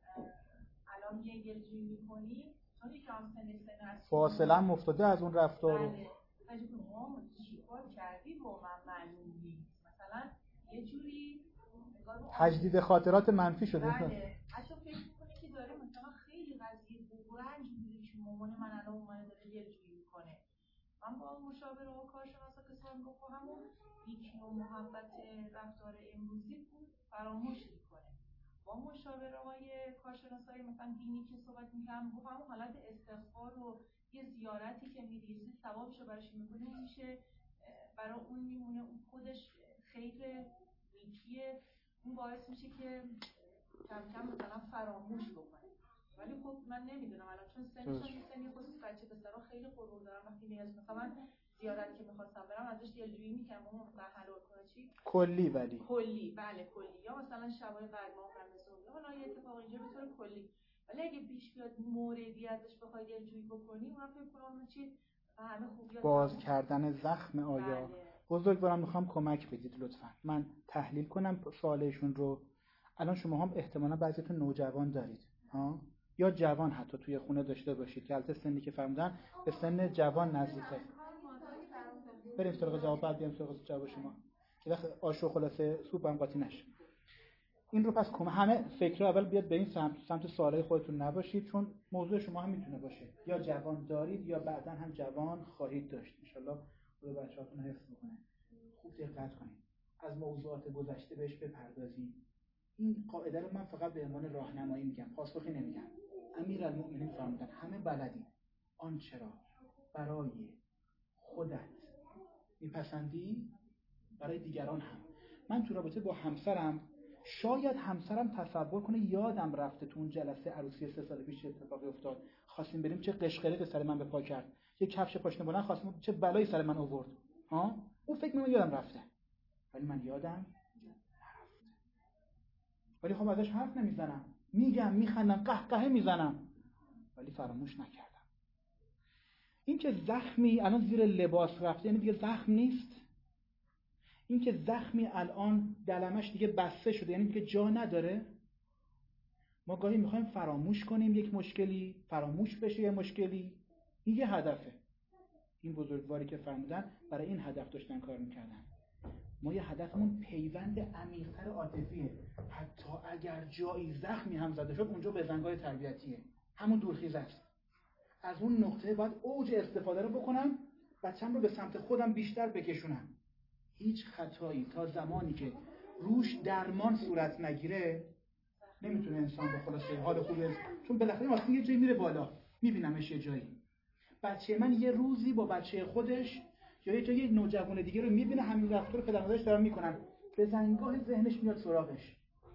الان یه گلجویی می‌کنی چون که هم سن سن هست فاصله مفتاده از اون رفتار. بله. تجربه ما چیکار کردی با من معلوم نیست. مثلا یه جوری تجدید خاطرات منفی شده. بله. حتی فکر می‌کنی که داره مثلا خیلی قضیه بورنج بوده که مامان من الان اومده داره دلجویی می‌کنه. من با مشاوره و کارشناسا که سوال گفتم همون بیکی و محبت رفتار امروزی بود فراموش می‌کنه. با مشاوره‌های کارشناسای مثلا دینی که صحبت می‌کنم گفتم همون حالت استغفار و یه زیارتی که می‌ریزی ثوابشو براش می‌کنی اون میشه برای اون میمونه، اون خودش خیر نیکیه، اون باعث میشه که کم کم مثلا فراموش بکنه. ولی خب من نمیدونم الان چون سنش هم سنی خصوص بچه پسرا خیلی غرور دارم، وقتی نیاز مثلا زیارت که می‌خواستم برم ازش دلجویی می‌کردم اون مثلا حلال کنه چی کلی ولی کلی بله کلی یا مثلا شبای قدر ماه رمضان یا حالا یه اتفاق اینجا به طور کلی، ولی اگه پیش بیاد موردی ازش بخوای دلجویی بکنی اون فکر کنم چی همه خوبیات باز کردن زخم آیا. بله. بزرگوارم میخوام کمک بدید لطفا من تحلیل کنم سوالشون رو. الان شما هم احتمالاً بعضیتون نوجوان دارید ها یا جوان حتی توی خونه داشته باشید که البته سنی که فرمودن به سن جوان نزدیکه. بریم سراغ جواب بعد بیام سراغ جواب شما که وقت آشو خلاصه سوپ هم قاطی نشه. این رو پس کم همه فکر اول بیاد به این سمت سمت سوالای خودتون نباشید، چون موضوع شما هم میتونه باشه یا جوان دارید یا بعداً هم جوان خواهید داشت. ان شاءالله خدا بچه‌هاتون حفظ کنه. خوب دقت کنید از موضوعات گذشته بهش بپردازید. این قاعده رو من فقط به عنوان راهنمایی میگم، پاسخی نمیگم. امیرالمومنین فرمودن همه بلدیم آنچه را برای خودت میپسندی برای دیگران هم. من تو رابطه با همسرم شاید همسرم تصور کنه یادم رفته تو اون جلسه عروسی سه سال پیش اتفاقی افتاد، خواستیم بریم چه قشقری سر من به پا کرد، یه کفش پاشنه بلند خواستیم چه بلایی سر من آورد ها. اون فکر می‌کنه یادم رفته ولی من یادم نرفته. ولی خب ازش حرف نمیزنم، میگم میخندم قهقهه میزنم ولی فراموش نکردم. این که زخمی الان زیر لباس رفته یعنی دیگه زخم نیست. این که زخمی الان دلمش دیگه بسته شده یعنی دیگه جا نداره. ما گاهی میخوایم فراموش کنیم یک مشکلی، فراموش بشه یه مشکلی. این یه هدفه. این بزرگواری که فرمودن برای این هدف داشتن کار میکردن. ما یه هدفمون پیوند عمیق‌تر عاطفیه. حتی اگر جایی زخمی هم زده شد اونجا بزنگاه تربیتیه، همون دورخیز است. از اون نقطه باید اوج استفاده رو بکنم، بچه‌م رو به سمت خودم بیشتر بکشونم. هیچ خطایی تا زمانی که روش درمان صورت نگیره نمیتونه انسان به خلاصه حال خوبه، چون بالاخره واسه یه جایی میره بالا، میبینمش یه جایی. بچه من یه روزی با بچه خودش یا یه جای نوجوان دیگه رو میبینه همین رفتار پدر مادرش دارن میکنن، به زنگاه ذهنش میاد سراغش.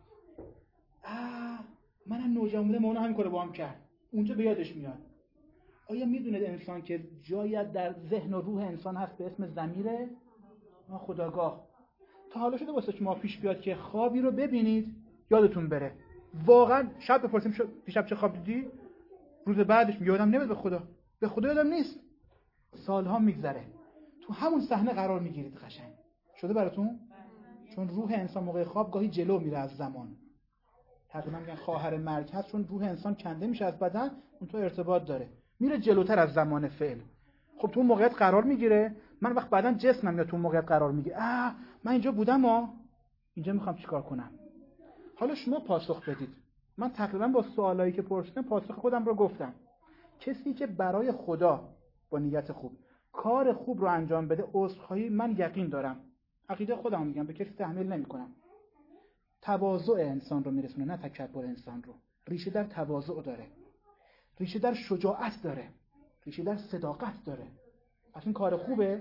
آه منم نوجوان بودم اون همین کارو با هم کرد. اونجا به یادش میاد. آیا میدونه انسان که جایی در ذهن و روح انسان هست به اسم ضمیر ناخودآگاه؟ تا حالا شده واسه شما پیش بیاد که خوابی رو ببینید یادتون بره، واقعا شب بپرسیم شب دیشب چه خواب دیدی؟ روز بعدش میگه یادم نمیاد، به خدا به خدا یادم نیست. سالها میگذره تو همون صحنه قرار میگیرید. قشنگ شده براتون؟ چون روح انسان موقع خواب گاهی جلو میره از زمان. تقریبا میگن خواهر مرگ هست، چون روح انسان کنده میشه از بدن، اون تو ارتباط داره، میره جلوتر از زمان فعل. خب تو اون موقعیت قرار میگیره. من وقت بعداً جسمم یا تو اون موقعیت قرار میگیره، آ من اینجا بودم ها، اینجا میخوام چیکار کنم. حالا شما پاسخ بدید. من تقریبا با سوالایی که پرسیدم پاسخ خودم رو گفتم. کسی که برای خدا با نیت خوب کار خوب رو انجام بده، عذرخواهی من یقین دارم، عقیده خودم میگم، به کسی تحمیل نمیکنم. تواضع انسان رو میرسونه، نه تکبر انسان رو. ریشه در تواضع داره، ریشه در شجاعت داره، ریشه در صداقت داره. پس این کار خوبه.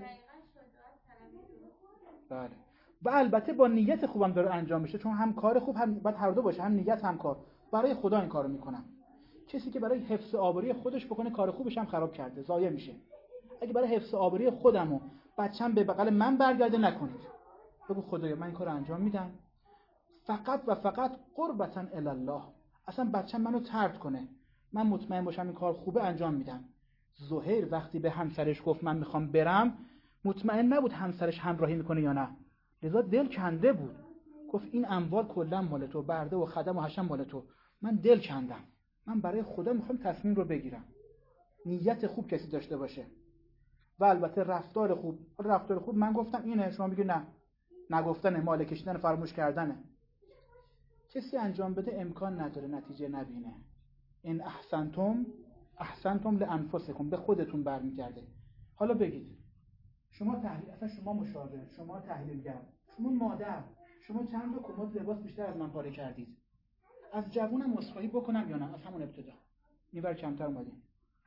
بله. و البته با نیت خوبم داره انجام میشه، چون هم کار خوب هم باید هر دو باشه، هم نیت هم کار. برای خدا این کارو میکنم. کسی که برای حفظ آبروی خودش بکنه کار خوبش هم خراب کرده، ضایع میشه. اگه برای حفظ آبروی خودم و بچه‌م به بغل من برگرده نکنید. بگو خدایا من این کارو انجام میدم فقط و فقط قربتا الی الله. اصلا بچه‌م منو طرد کنه، من مطمئن باشم این کار خوبه انجام میدم. زهیر وقتی به همسرش گفت من میخوام برم، مطمئن نبود همسرش همراهی میکنه یا نه، لذا دل کنده بود. گفت این اموال کلا مال تو، برده و خدم و حشم مال تو. من دل کندم، من برای خدا میخوام تصمیم رو بگیرم. نیت خوب کسی داشته باشه و البته رفتار خوب. رفتار خوب من گفتم اینه، شما میگی نه، نگفتنه، مال کشیدن، فراموش کردنه. کسی انجام بده امکان نداره نتیجه نبینه. این احسنتم احسنتم لانفسکم، به خودتون برمیگرده. حالا بگید شما تحلیل، اصلا شما مشاور، شما تحلیلگر، شما مادر، شما چند تا کمد لباس بیشتر از من پاره کردید. از جوونم عذرخواهی بکنم یا نه؟ از همون ابتدا میبر کمتر اومدیم.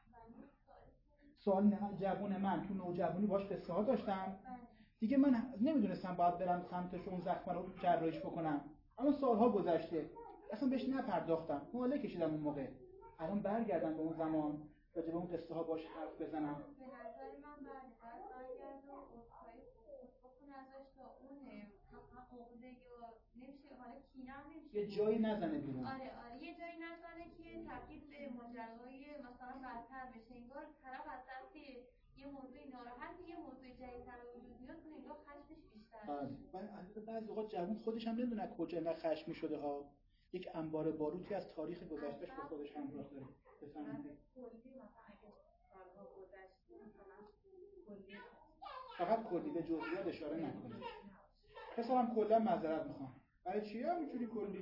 سوال نه، جوون من تو نوجوانی باش قصه ها داشتم دیگه، من نمیدونستم باید برم سمتش اون زخم رو جراحیش بکنم. اما سالها گذشته اصلا بهش نپرداختم، ماله کشیدم اون موقع. الان برگردم به اون زمان راجع به اون قصه ها باش حرف بزنم. به نظر من بعد برگرد و عذرخواهی بکن ازش تا اون هم عقده یا نمیشه، حالا کینه هم نمیشه، یه جایی نزنه بیرون. آره آره یه جایی نزنه که تبدیل به ماجراهای مثلا بدتر بشه. انگار طرف از دست یه موضوع ناراحت یه موضوع جدیدتر وجود میاد، اون انگار خشمش بیشتر میشه. بعضی اوقات جوون خودش هم نمیدونه کجا اینقدر خشمی شده ها. یک انبار باروتی از تاریخ گذشتهش با خودش همراه داره. بفهمید کلی مثلا اگه سالها گذشته مثلا کلی فقط کلی، به جزئیات اشاره نکنید. پسرم کلا معذرت میخوام. برای چی هم میتونی کلی؟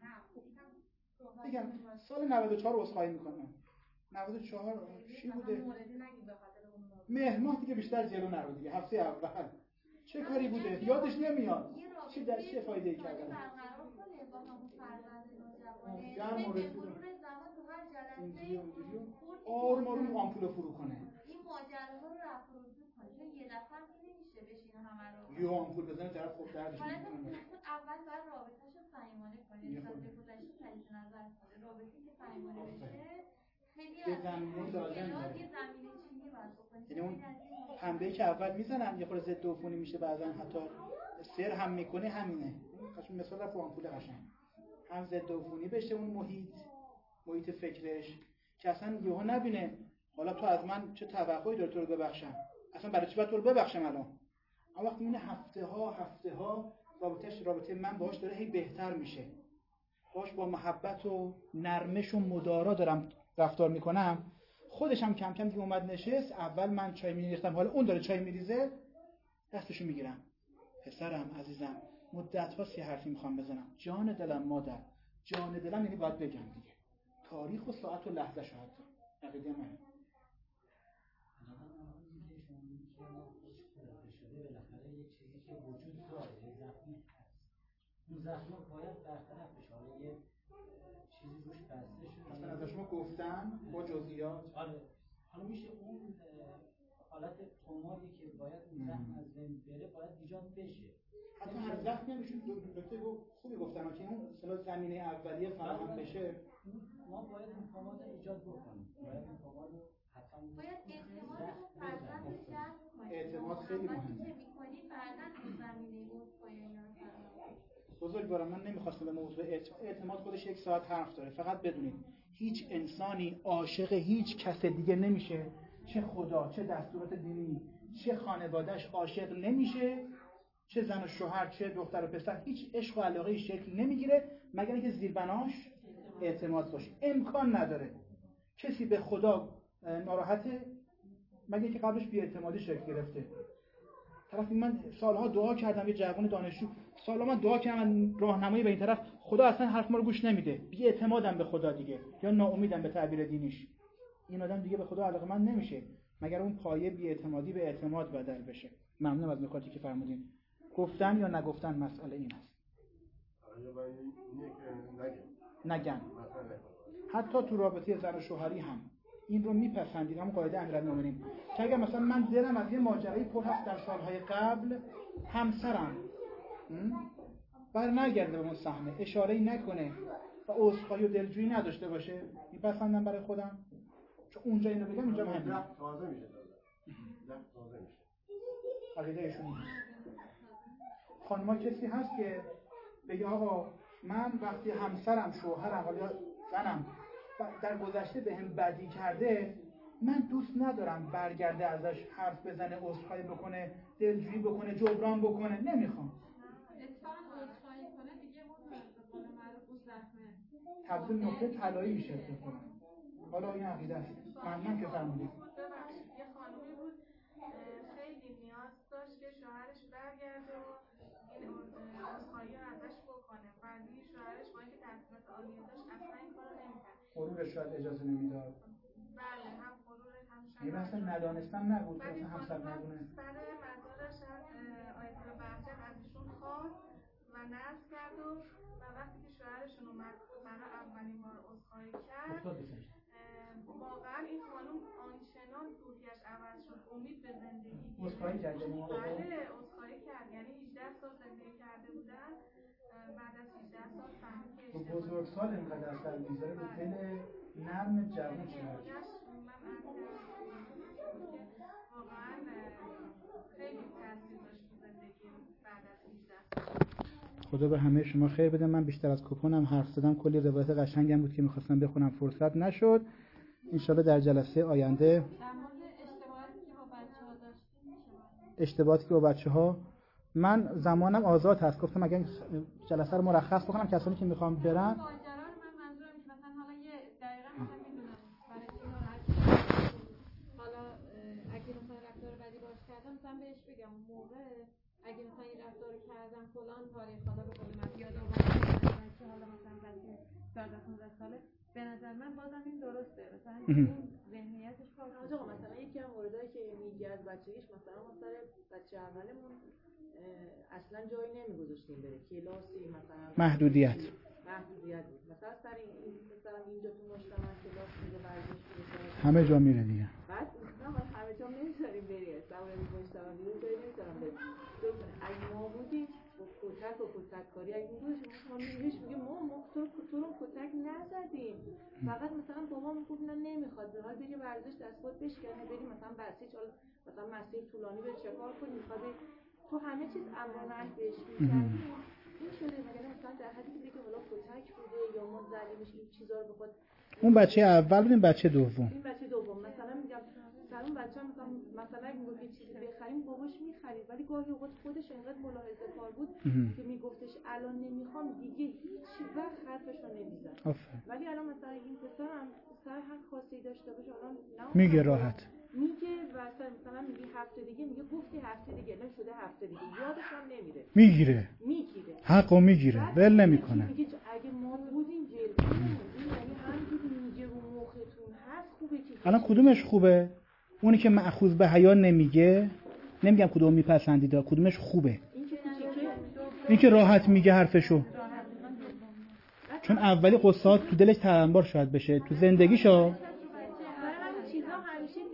میگم سال نود و چهار عذرخواهی میکنم. نود و چهار چی بوده؟ مهر ماه دیگه بیشتر جلو نرو دیگه. هفته اول چه کاری بوده؟ یادش نمیاد. چه در چه فایده‌ای کردن؟ برقرار کنه با همون فرزند نوجوانه. به مرور زمان تو هر جلسه آروم آروم آمپول فرو کنه. این ماجراها رو رفع و رجوع کنه. چون یه دفعه نمیشه بشینه همه رو. یه آمپول بزنه طرف خوب دردش میکنه. اول باید رابطه‌شو صمیمانه کنه. نسبت به گذشته تجدید نظر کنه. رابطه‌ای که صمیمانه بشه خیلی یه زمینه لازم داره. یه زمینه چینی باید بکنه. یعنی اون حمله‌ای که اول میزنن یه خورده ضد عفونی میشه، بعضن حتی سر هم میکنه. همینه قشنگ مثال رو آمپول قشنگ هم ضد عفونی بشه اون محیط محیط فکرش، که اصلا یهو نبینه حالا تو از من چه توقعی داری تو رو ببخشم، اصلا برای چی باید تو رو ببخشم الان. اما وقتی میبینه هفته ها هفته ها رابطه‌اش رابطه من باهاش داره هی بهتر میشه، باهاش با محبت و نرمش و مدارا دارم رفتار میکنم، خودش هم کم کم دیگه اومد نشست. اول من چای میریختم، حالا اون داره چای میریزه، دستشو میگیرم. پسرم عزیزم مدت هاست یه حرفی میخوام بزنم. جان دلم مادر، جان دلم یعنی باید بگم دیگه، تاریخ و ساعت و لحظه شاید عقیده من. بالاخره یه چیزی که وجود داره، یه زخمی هست، اون زخم باید برطرف بشه. حالا یه چیزی روش بسته شده، مثلا از شما گفتن با جزئیات. آره حالا میشه اون حالت ترومایی که باید اون زخم از بین بره باید ایجاد بشه. حتی هر زخمی هم میشه دکتر خوبی گفتن که اون اصطلاح زمینه اولیه فراهم بشه. ما باید این تروما رو ایجاد بکنیم. باید این تروما رو حتما باید اعتماد رو فرزند رو جلب کنیم. اعتماد خیلی مهمه. چه می‌کنی فرزند رو زمینه بود پایانی رو فراهم. بزرگوارم من نمیخواستم به موضوع اعتماد خودش یک ساعت حرف داره. فقط بدونید هیچ انسانی عاشق هیچ کس دیگه نمیشه، چه خدا، چه دستورات دینی، چه خانواده‌اش عاشق نمیشه، چه زن و شوهر، چه دختر و پسر، هیچ عشق و علاقه‌ای شکل نمیگیره مگر اینکه زیربناش اعتماد باشه. امکان نداره کسی به خدا ناراحته مگر اینکه قبلش بی‌اعتمادی شکل گرفته. طرف من سالها دعا کردم، یه جوان دانشجو سالها من دعا کردم راهنمایی به این طرف، خدا اصلا حرف ما رو گوش نمیده، بی‌اعتمادم به خدا دیگه، یا ناامیدم به تعبیر دینیش. این آدم دیگه به خدا علاقه‌مند نمیشه مگر اون پایه بی‌اعتمادی به اعتماد بدل بشه. ممنونم از نکاتی که فرمودین. گفتن یا نگفتن مسئله این است. نگن. حتی تو رابطه زن و شوهری هم این رو میپسندید، هم قاعده امیرالمومنین که اگر مثلا من دلم از یه ماجرای پر هست در سالهای قبل، همسرم بر نگرده به اون صحنه، اشاره‌ای نکنه و عذرخواهی و دلجویی نداشته باشه، میپسندم برای خودم، چون اونجا اینو بگم اینجا همین لب تازه میشه. لب تازه میشه. عقیده ایشون نیست. خانما کسی هست که بگه آقا من وقتی همسرم، شوهرم یا زنم در گذشته به هم بدی کرده، من دوست ندارم برگرده ازش حرف بزنه، عذرخواهی بکنه، دلجویی بکنه، جبران بکنه، نمیخوام. اتفاقا عذرخواهی کنه دیگه متأسفانه معروف اون زخمه تبدیل نقطه طلایی میشه اتفاقا. حالا این عقیده است. ممنون که فرمودید. یه خانومی بود خیلی نیاز داشت که شوهرش برگرده و این عذرخواهی رو ازش بکنه، ولی شوهرش با اینکه تحصیلات عالیه داشت اصلا این کارو نمی‌کرد. غرورش شاید اجازه نمیداد. بله، هم غرورش هم شاید. این اصلا ندانستم نبود که ولی همسر ندونه. سر مزارش آیت الله بهجت از ایشون خواست و نذر کرد و وقتی که شوهرشون اومد برای اولین بار عذرخواهی کرد، واقعا این خانم آنچنان روحیش عوض شد، امید به زندگی گرفت. عذرخواهی کرد یعنی بله، عذرخواهی کرد. یعنی هجده سال زندگی کرده بودن، بعد از هجده سال فهمید که اشتباه بزرگسال اینقدر اثر میذاره به دل نرم جوان چقدر. من عرض کردم که واقعا خیلی تاثیر داشت تو زندگی بعد از هجده سال. خدا به همه شما خیر بده. من بیشتر از کپونم حرف زدم، کلی روایت قشنگم بود که می‌خواستم بخونم فرصت نشد. انشالله در جلسه آینده در مورد اشتباهاتی که با بچه‌ها داشتیم میشه اشتباهاتی که با بچه‌ها، من زمانم آزاد هست، گفتم اگه جلسه رو مرخص بکنم کسانی که میخوام برن. ماجرا رو من منظورم که مثلا حالا یه دقیقاً مثلا میدونم برای چی ناراحت حالا اگه مثلا رفتار بدی باش کردم مثلا بهش بگم اون موقع اگه مثلا این رفتار رو کردم فلان تاریخ حالا به قول من یاد آوردم که حالا مثلا بچه چهارده پانزده ساله، به نظر من بازم این درسته مثلا اون ذهنیتش کار کنه. آقا مثلا یکی از موردایی که میگه از بچگیش مثلا ما سر بچه اولمون اصلا جایی نمیگذاشتیم بره کلاسی، مثلا محدودیت محدودیت بود. مثلا سر این مثلا اینجا تو مجتمع کلاس میره ورزش میره همه جا میره دیگه، بعد ما همه جا نمیذاریم بری، اصلا این مجتمع بیرون جایی نمیذارم بری. اگه ما بودیم با کتک و کتک کاری اگه میگوشیم ما میگوش میگه ما ما تو رو کتک نزدیم، فقط مثلا بابا میگفت نه نمیخواد بخواد بری ورزش دست خود بشکنه بری مثلا بسیج مثلا مسیر طولانی بری چه کار کنی، میخواد تو همه چیز امر و نهی بهش می‌کردی. این شده مگر مثلا در حدی که بگه حالا کتک بوده یا ما زلیمش این چیزا رو بخواد. اون بچه اول بود، این بچه دوم. این بچه دوم مثلا میگم سر اون بچه هم مثلا مثلا اگه میگفت یه چیزی بخریم باباش می‌خرید، ولی گاهی اوقات خودش انقدر ملاحظه کار بود که میگفتش الان نمیخوام دیگه هیچ وقت حرفش رو نمیزد. ولی الان مثلا این پسرم سر هر خواسته داشته باشه الان میگه راحت میگه و مثلا میگه هفته دیگه میگه گفتی هفته دیگه نه شده هفته دیگه یادش هم نمیره میگیره میگیره حقو میگیره ول نمیکنه. میگه اگه ما بودیم جلوی یعنی همینجوری میگه رو مختون هست خوبه که الان کدومش خوبه؟ اونی که مأخوذ به حیا نمیگه، نمیگم کدوم میپسندید، کدومش خوبه؟ این که راحت میگه حرفشو، چون اولی قصات تو دلش ترنبار شاید بشه تو زندگیشو. چیزا همیشه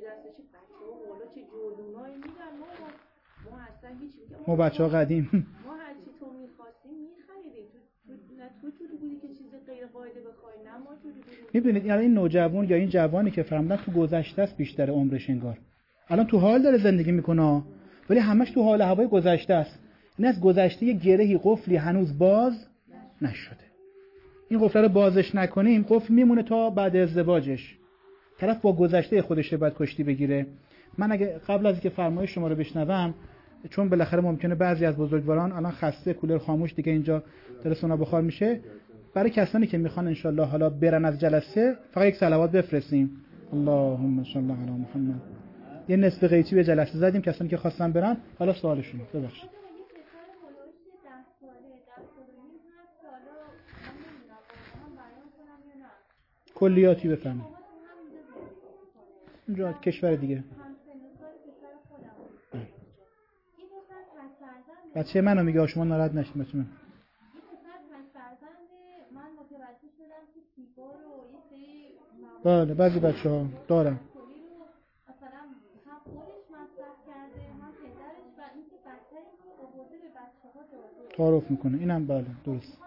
دستش بچه‌ها والا چه جلونایی میدن ما ما اصلا هیچ میگم ما بچه‌ها قدیم ما هر چی تو می‌خواستیم می‌خریدیم تو تو نه تو جوری بودی که چیز غیر قاعده بخوای نه ما جوری بودیم. می‌بینید یعنی این نوجوان یا این جوانی که فرمودن تو گذشته است بیشتر عمرش انگار الان تو حال داره زندگی میکنه ولی همش تو حال هوای گذشته است. این از گذشته یه گرهی قفلی هنوز باز نشده. این قفل رو بازش نکنیم قفل میمونه تا بعد ازدواجش. طرف با گذشته خودش بعد کشتی بگیره. من اگه قبل از اینکه فرمایش شما رو بشنوم چون بالاخره ممکنه بعضی از بزرگواران الان خسته کولر خاموش دیگه اینجا داره سونا بخار میشه برای کسانی که میخوان انشالله حالا برن از جلسه فقط یک صلوات بفرستیم اللهم صل علی محمد. یه نصف قیچی به جلسه زدیم کسانی که خواستن برن حالا سوالشون ببخشید. کلیاتی بفهمید اینجا کشور دیگه بچه منو میگه شما ناراحت نشید بچه من بله بعضی بچه ها دارم تعارف میکنه اینم بله درست.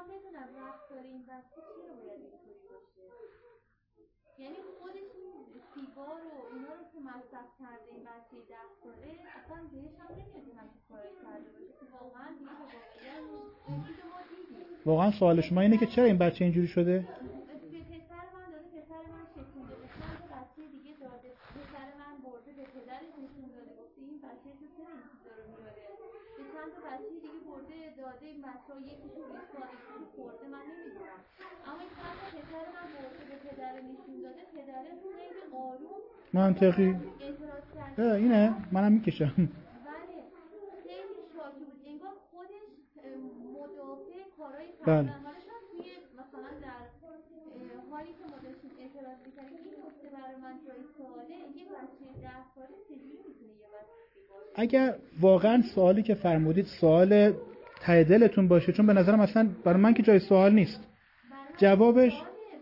یعنی خودش سیگار و اینا رو که مصرف کرده این بچه ده ساله اصلا بهش هم نمیاد این همچه کاری کرده باشه که واقعا دیگه به واقعیت ما دیدیم. واقعا سوال شما اینه که چرا این بچه اینجوری شده؟ به پسر من داده پسر من شکونده به چند تا بچه دیگه داده پسر من برده به پدرش نشون داده گفته این بچه تو چرا این چیزا رو میاره به چند تا بچه دیگه برده داده این بچه ها یکیشو ریسکار یکیشو خورده من نمیدونم اما این چند تا پسر من برده به پدر نشون داده پدره خیلی آروم منطقی اعتراض کرده اینه منم میکشم بله خیلی شاکی بود انگار خودش مدافع کارهای بله. کردن حالا شاید توی مثلا در حالی که ما داشتیم اعتراض میکنیم این گفته برای من جای سواله یه بچه ده ساله چجوری میتونه یه بچه سیگار اگر واقعا سوالی که فرمودید سوال ته دلتون باشه چون به نظرم اصلا برای من که جای سوال نیست جوابش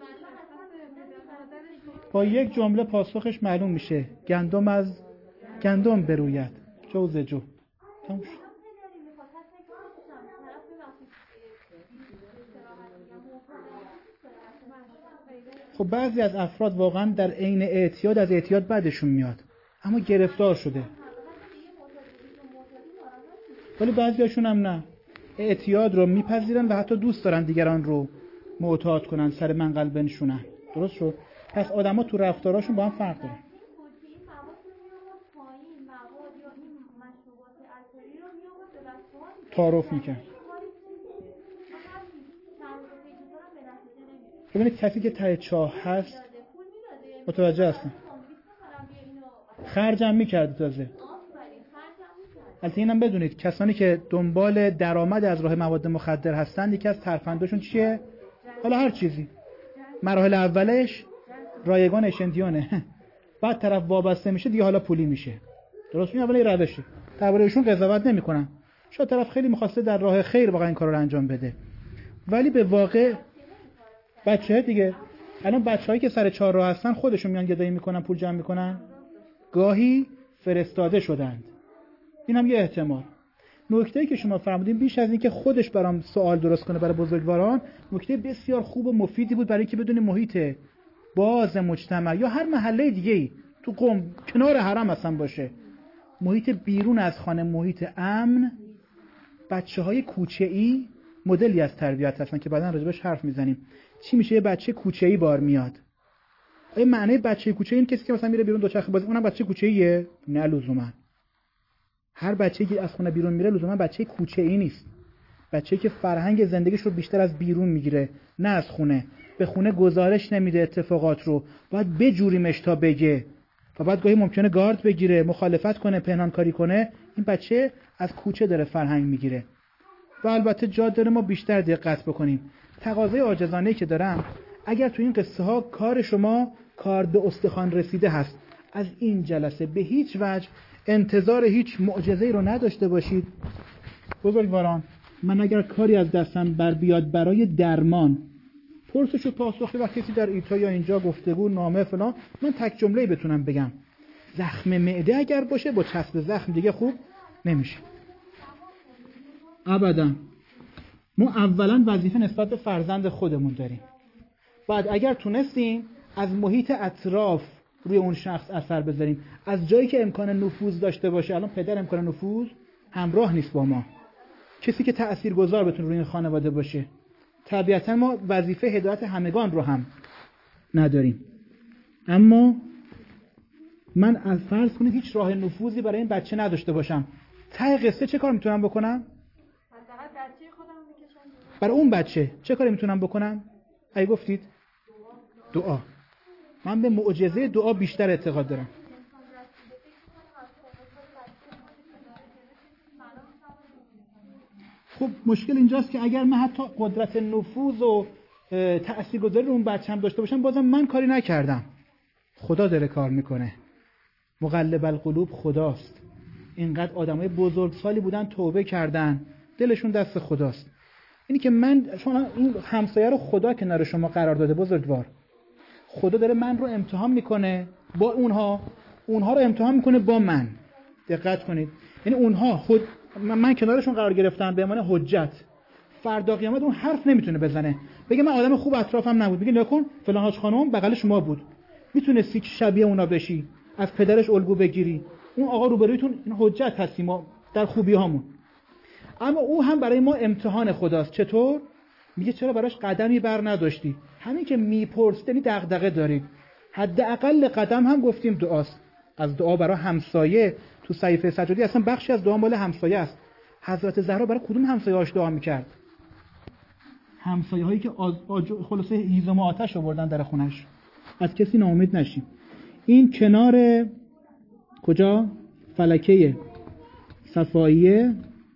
با یک جمله پاسخش معلوم میشه گندم از گندم بروید جوز جو تموم شد. خب بعضی از افراد واقعا در عین اعتیاد از اعتیاد بعدشون میاد اما گرفتار شده ولی بعضیاشون هم نه اعتیاد رو میپذیرن و حتی دوست دارن دیگران رو معتاد کنن سر منقل بنشونن درست شد پس آدما تو رفتاراشون با هم فرق دارن تعارف میکنن ببینید کسی که ته چاه هست متوجه هستم خرجم میکرد تازه البته اینم بدونید کسانی که دنبال درآمد از راه مواد مخدر هستند یکی از ترفندشون چیه؟ حالا هر چیزی مراحل اولش رایگان اشنتیونه بعد طرف وابسته میشه دیگه حالا پولی میشه درست میگم ولی روشه درباره ایشون قضاوت نمیکنم شاید طرف خیلی میخواسته در راه خیر واقعا این کارو رو انجام بده ولی به واقع بچه دیگه الان بچه‌هایی که سر چهار راه هستن خودشون میان گدایی میکنن پول جمع میکنن گاهی فرستاده شدند این هم یه احتمال. نکته‌ای که شما فرمودین بیش از این که خودش برام سوال درست کنه برای بزرگواران نکته بسیار خوب و مفیدی بود برای اینکه بدون محیط باز مجتمع یا هر محله دیگه‌ای تو قم کنار حرم اصلا باشه محیط بیرون از خانه محیط امن بچه‌های کوچه‌ای مدلی از تربیت هستن که بعداً راجبش حرف میزنیم چی میشه یه بچه کوچه‌ای بار میاد آیا معنی بچه کوچه‌ای این کسی که مثلا میره بیرون دوچرخه بازی اونم بچه کوچه‌ایه نه لزوما هر بچه‌ای که از خونه بیرون میره لزوما بچه کوچه‌ای نیست بچه‌ای که فرهنگ زندگیش رو بیشتر از بیرون میگیره نه از خونه به خونه گزارش نمیده اتفاقات رو باید بجوریمش تا بگه و بعد گاهی ممکنه گارد بگیره مخالفت کنه پنهان کاری کنه این بچه از کوچه داره فرهنگ میگیره و البته جا داره ما بیشتر دقت بکنیم تقاضای عاجزانه‌ای که دارم اگر تو این قصه ها کار شما کار به استخوان رسیده هست از این جلسه به هیچ وجه انتظار هیچ معجزه‌ای رو نداشته باشید بزرگواران من اگر کاری از دستم بر بیاد برای درمان پرسش و پاسخی و کسی در ایتا یا اینجا گفتگو نامه فلان من تک جمله‌ای بتونم بگم زخم معده اگر باشه با چسب زخم دیگه خوب نمیشه. ابدا. ما اولا وظیفه نسبت به فرزند خودمون داریم. بعد اگر تونستیم از محیط اطراف روی اون شخص اثر بذاریم، از جایی که امکان نفوذ داشته باشه. الان پدر امکان نفوذ همراه نیست با ما، کسی که تأثیرگذار بتونه روی این خانواده باشه. طبیعتا ما وظیفه هدایت همگان رو هم نداریم، اما من از فرض کنید هیچ راه نفوذی برای این بچه نداشته باشم، ته قصه چه کار میتونم بکنم؟ برای اون بچه چه کاری میتونم بکنم؟ ای گفتید دعا. من به معجزه دعا بیشتر اعتقاد دارم. خب مشکل اینجاست که اگر من حتی قدرت نفوذ و تأثیرگذاری رو اون بچه هم داشته باشم، بازم من کاری نکردم. خدا داره کار میکنه. مقلب القلوب خداست. اینقدر آدمای بزرگسالی بودن توبه کردن، دلشون دست خداست. اینی که من شما این همسایه رو خدا کنار شما قرار داده بزرگوار. خدا داره من رو امتحان میکنه با اونها، اونها رو امتحان میکنه با من. دقت کنید. یعنی اونها خود من کنارشون قرار گرفتم به عنوان حجت. فردا قیامت اون حرف نمیتونه بزنه. بگه من آدم خوب اطرافم نبود. بگه نکن فلان حاج خانم بغل شما بود. میتونستی شبیه اونا بشی، از پدرش الگو بگیری. اون آقا روبرویتون این حجت هستی ما در خوبی هامون. اما او هم برای ما امتحان خداست. چطور؟ میگه چرا براش قدمی بر نداشتی؟ همین که میپرسیدنی دغدغه دارید. حداقل قدم هم گفتیم دعاست. از دعا برای همسایه تو صحیفه سجادی اصلا بخشی از دعا مال همسایه است. حضرت زهرا برای کدوم همسایه‌هاش دعا میکرد؟ همسایه هایی که آج... آج... خلاصه هیزم و آتش آوردن در خونش. از کسی ناامید نشیم. این کنار کجا؟ فلکه صفاییه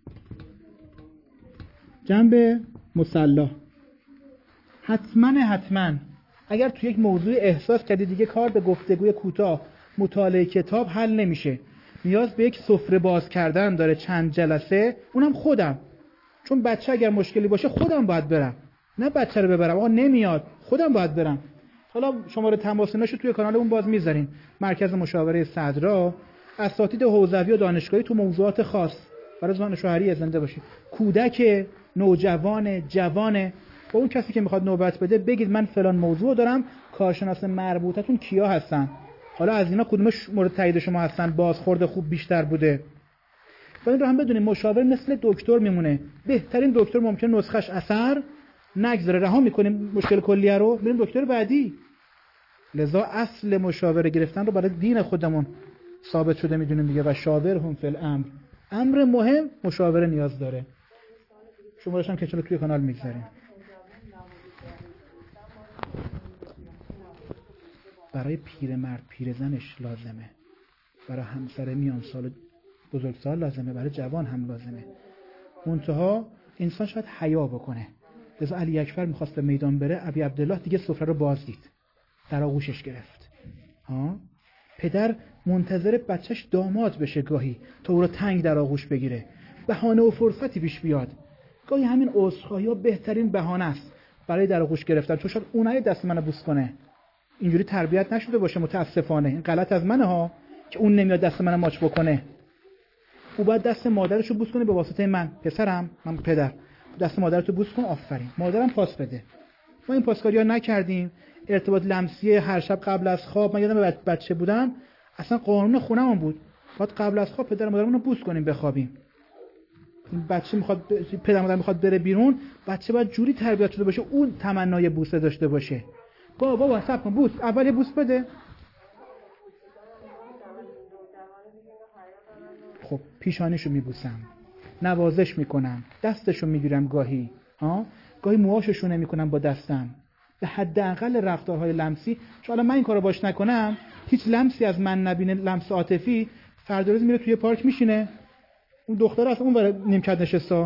جنب مصلا. حتما حتما اگر تو یک موضوع احساس کردی دیگه کار به گفتگوی کوتاه مطالعه کتاب حل نمیشه، نیاز به یک سفره باز کردن داره چند جلسه، اونم خودم. چون بچه اگر مشکلی باشه خودم باید برم، نه بچه رو ببرم. آقا نمیاد خودم باید برم. حالا شماره تماس نشو توی کانال اون باز میذاریم. مرکز مشاوره صدرا، اساتید حوزوی و دانشگاهی تو موضوعات خاص برای زمان شوهری زنده باشید. کودک، نوجوان، جوان، با اون کسی که میخواد نوبت بده بگید من فلان موضوع دارم، کارشناس مربوطتون کیا هستن، حالا از اینا کدومش مورد تایید شما هستن، بازخورد خوب بیشتر بوده. با این رو هم بدونیم مشاور مثل دکتر میمونه. بهترین دکتر ممکن نسخش اثر نگذاره، رها میکنیم مشکل کلیه رو، بریم دکتر بعدی. لذا اصل مشاوره گرفتن رو برای دین خودمون ثابت شده میدونیم دیگه. و شاورهم فی الامر، امر مهم مشاوره نیاز داره. شماره‌اش هم که چلو توی کانال میگذاریم. برای پیرمرد پیرزنش لازمه، برای همسر میان سال بزرگسال لازمه، برای جوان هم لازمه. منتها انسان شاید حیا بکنه. لذا علی اکبر میخواست به میدان بره، ابی عبدالله دیگه سفره رو باز دید، در آغوشش گرفت. ها؟ پدر منتظر بچهش داماد بشه گاهی تا او رو تنگ در آغوش بگیره، بهانه و فرصتی پیش بیاد. گاهی همین عذرخواهی‌ها بهترین بهانه است برای در آغوش گرفتن. چون شاید اونایی دست منو بوس کنه، اینجوری تربیت نشده باشه متاسفانه. این غلط از منه ها که اون نمیاد دست منو ماچ بکنه. او باید دست مادرشو بوس کنه به واسطه من، پسرم، من پدر، دست مادرتو بوس کن، آفرین، مادرم پاس بده. ما این پاسکاری‌ها نکردیم. ارتباط لمسی هر شب قبل از خواب، من یادم بچه بودم اصلا قانون خونمون بود، باید قبل از خواب پدر مادرمون رو بوس کنیم بخوابیم. این بچه میخواد پدر مادر میخواد بره بیرون، بچه باید جوری تربیت شده باشه اون تمنای بوسه داشته باشه. بابا بابا صبر کن، بوس، اول بوس بده. خب پیشانیشو میبوسم، نوازش میکنم، دستشو میگیرم، گاهی ها گاهی موهاشو نمیکنم با دستم. به حداقل رفتارهای لمسی، چون الان من این کارو باش نکنم هیچ لمسی از من نبینه، لمس عاطفی، فردا روز میره توی پارک میشینه، اون دختر اصلا اون ور نیمکت نشسته،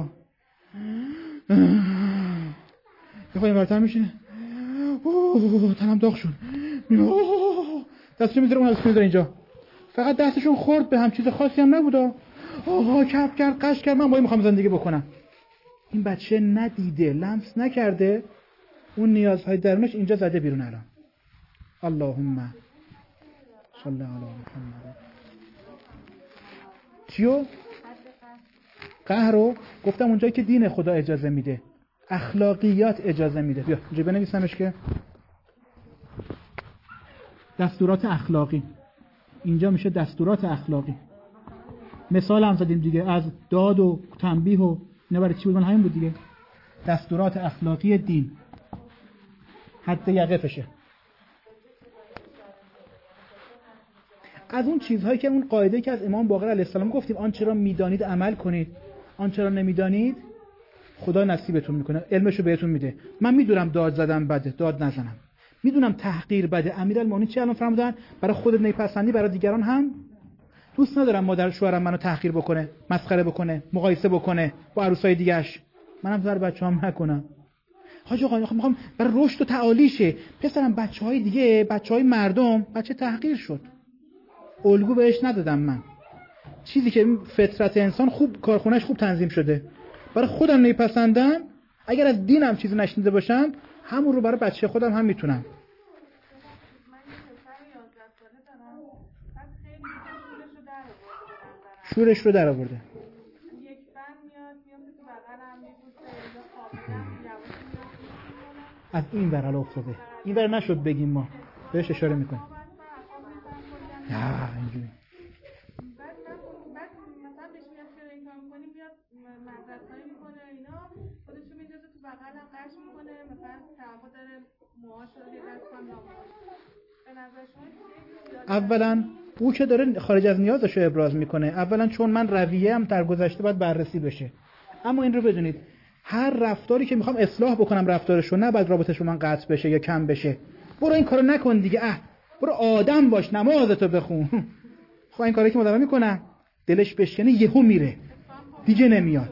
یه خواهی ورتر میشینه، اوه تنم داغ شد، دستشو میذاره اون دستشو میذاره اینجا، فقط دستشون خورد به هم، چیز خاصی هم نبوده، آها کف کرد قش کرد، من با این میخوام زندگی بکنم. این بچه ندیده، لمس نکرده، اون نیازهای درونش اینجا زده بیرون. الان اللهم صلی الله علی محمد. چیو؟ قهر رو گفتم اونجایی که دین خدا اجازه میده، اخلاقیات اجازه میده. بیا اینجا بنویسمش که دستورات اخلاقی، اینجا میشه دستورات اخلاقی. مثال هم زدیم دیگه از داد و تنبیه و اینا برای چی بود؟ من همین بود دیگه، دستورات اخلاقی دین، حد یقفشه. از اون چیزهایی که اون قاعده که از امام باقر علیه السلام گفتیم، آنچه را میدانید عمل کنید، آنچه را نمیدانید خدا نصیبتون میکنه، علمشو بهتون میده. من میدونم داد زدم بده، داد نزنم. میدونم تحقیر بده. امیرالمومنین چه الان فرمودن؟ برای خودت نیپسندی برای دیگران هم دوست ندارم مادر شوهرم منو تحقیر بکنه، مسخره بکنه، مقایسه بکنه با عروسای دیگه‌اش. منم برای بچه‌ام نکنم. حاج آقا میخوام برای رشد و تعالیشه پسرم بچهای دیگه، بچهای مردم بچه تحقیر شد، الگو بهش ندادم. من چیزی که فطرت انسان خوب کارخونهش خوب تنظیم شده، برای خودم نیپسندم، اگر از دینم چیزی نشنیده باشم همون رو برای بچه خودم هم میتونم. شورش رو در آورده. از این ور حالا افتاده، این ور نشد بگیم، ما بهش اشاره میکنیم. نه اینجوری اولا او که داره خارج از نیازش رو ابراز میکنه، اولا چون من رویه هم در گذشته باید بررسی بشه. اما این رو بدونید هر رفتاری که میخوام اصلاح بکنم رفتارش رو، نه باید رابطش رو من قطع بشه یا کم بشه. برو این کارو نکن دیگه، اه برو آدم باش، نمازتو بخون. خب این کاری که مدام میکنم دلش بشکنه یهو میره دیگه نمیاد.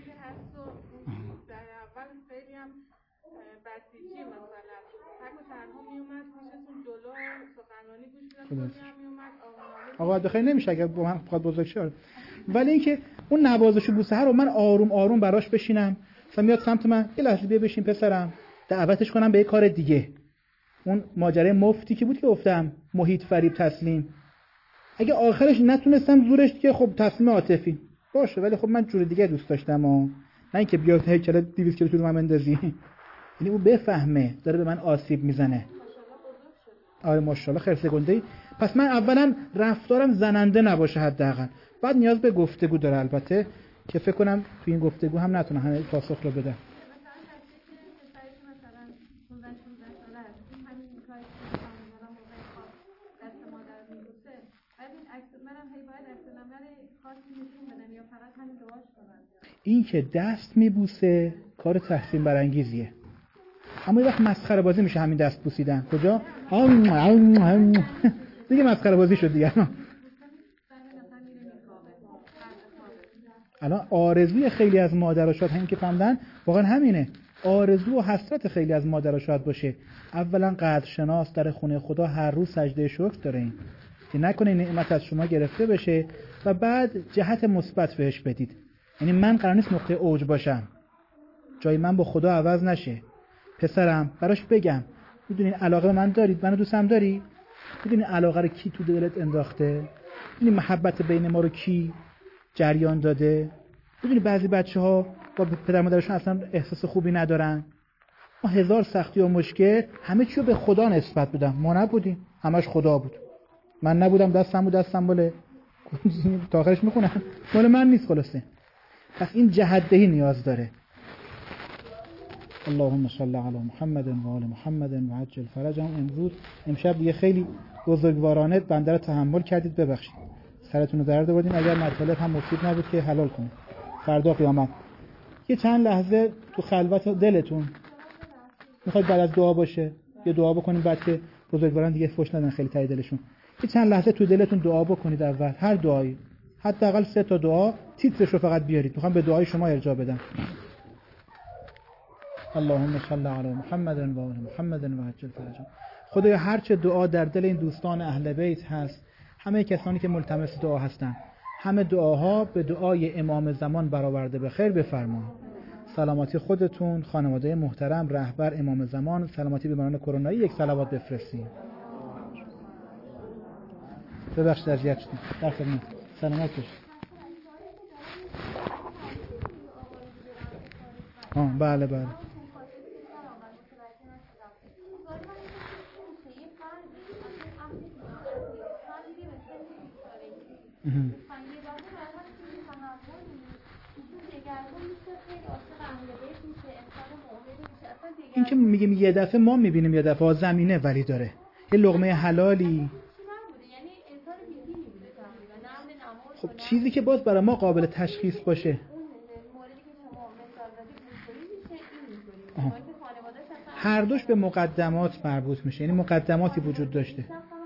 آقا بخیر نمیشه اگه با من بخواد بزرگ شه، ولی اینکه اون نوازش و بوسه ها رو من آروم آروم براش بشینم، مثلا میاد سمت من یه لحظه بیا بشین پسرم، دعوتش کنم به یه کار دیگه. اون ماجرای مفتی که بود که گفتم محیط فریب تسلیم، اگه آخرش نتونستم زورش که خب تسلیم عاطفی باشه، ولی خب من جور دیگه دوست داشتم ها. نه اینکه بیاد هیکل دویست کیلو تو من بندازی. یعنی اون بفهمه داره به من آسیب میزنه. آره ماشاءالله خیر سگنده‌ای. پس من اولا رفتارم زننده نباشه حداقل، بعد نیاز به گفتگو داره البته که فکر کنم تو این گفتگو هم نتونه همه پاسخ رو بده. این که دست میبوسه کار تحسین برانگیزیه، اما یه وقت مسخره بازی میشه همین دست بوسیدن. کجا؟ دیگه مسخره بازی شد دیگه. الان آرزوی خیلی از مادرها شاید همین که فهمیدن واقعا همینه، آرزو و حسرت خیلی از مادرها شاید باشه اولا قدرشناس در خونه خدا هر روز سجده شکر داره، این که نکنه نعمت از شما گرفته بشه و بعد جهت مثبت بهش بدید. یعنی من قرار نیست نقطه اوج باشم، جای من با خدا عوض نشه. پسرم براش بگم میدونین علاقه من دارید، منو دوستم داری؟ میدونین علاقه رو کی تو دلت انداخته؟ میدونین محبت بین ما رو کی جریان داده؟ میدونی بعضی بچه‌ها با پدر مادرشون اصلا احساس خوبی ندارن. ما هزار سختی و مشکل همه چیو به خدا نسبت بدم، ما نبودیم، همش خدا بود. من نبودم دستم بود دستم باله تا آخرش میخونم مال من نیست خلاصه. پس این جهت‌دهی نیاز داره. اللهم صل علی محمد و آل محمد و عجل فرجهم. امروز امشب دیگه خیلی بزرگوارانه بنده رو تحمل کردید، ببخشید سرتون رو درد آوردیم. اگر مطالب هم مفید نبود که حلال کنید. فردا قیامت یه چند لحظه تو خلوت دلتون میخواید بعد از دعا باشه یه دعا بکنید، بعد که بزرگواران دیگه فوش ندن خیلی تای دلشون، یه چند لحظه تو دلتون دعا بکنید. اول هر دعایی حداقل سه تا دعا تیترش رو فقط بیارید، میخوام به دعای شما ارجاع بدم. اللهم صل علی محمد و آل محمد و عجل فرجهم. خدایا هر چه دعا در دل این دوستان اهل بیت هست، همه کسانی که ملتمس دعا هستند، همه دعاها به دعای امام زمان برآورده به خیر بفرما. سلامتی خودتون، خانواده محترم، رهبر امام زمان، سلامتی بیماران کرونایی، یک صلوات بفرستید. ببخشید اذیت شدم. در خدمت. سلامت باشید. آه بله بله. این که میگیم یه دفعه ما میبینیم یه دفعه زمینه ولی داره یه لقمه حلالی. خب چیزی که باز برای ما قابل تشخیص باشه. آها. هر دوش به مقدمات مربوط میشه، یعنی مقدماتی وجود داشته.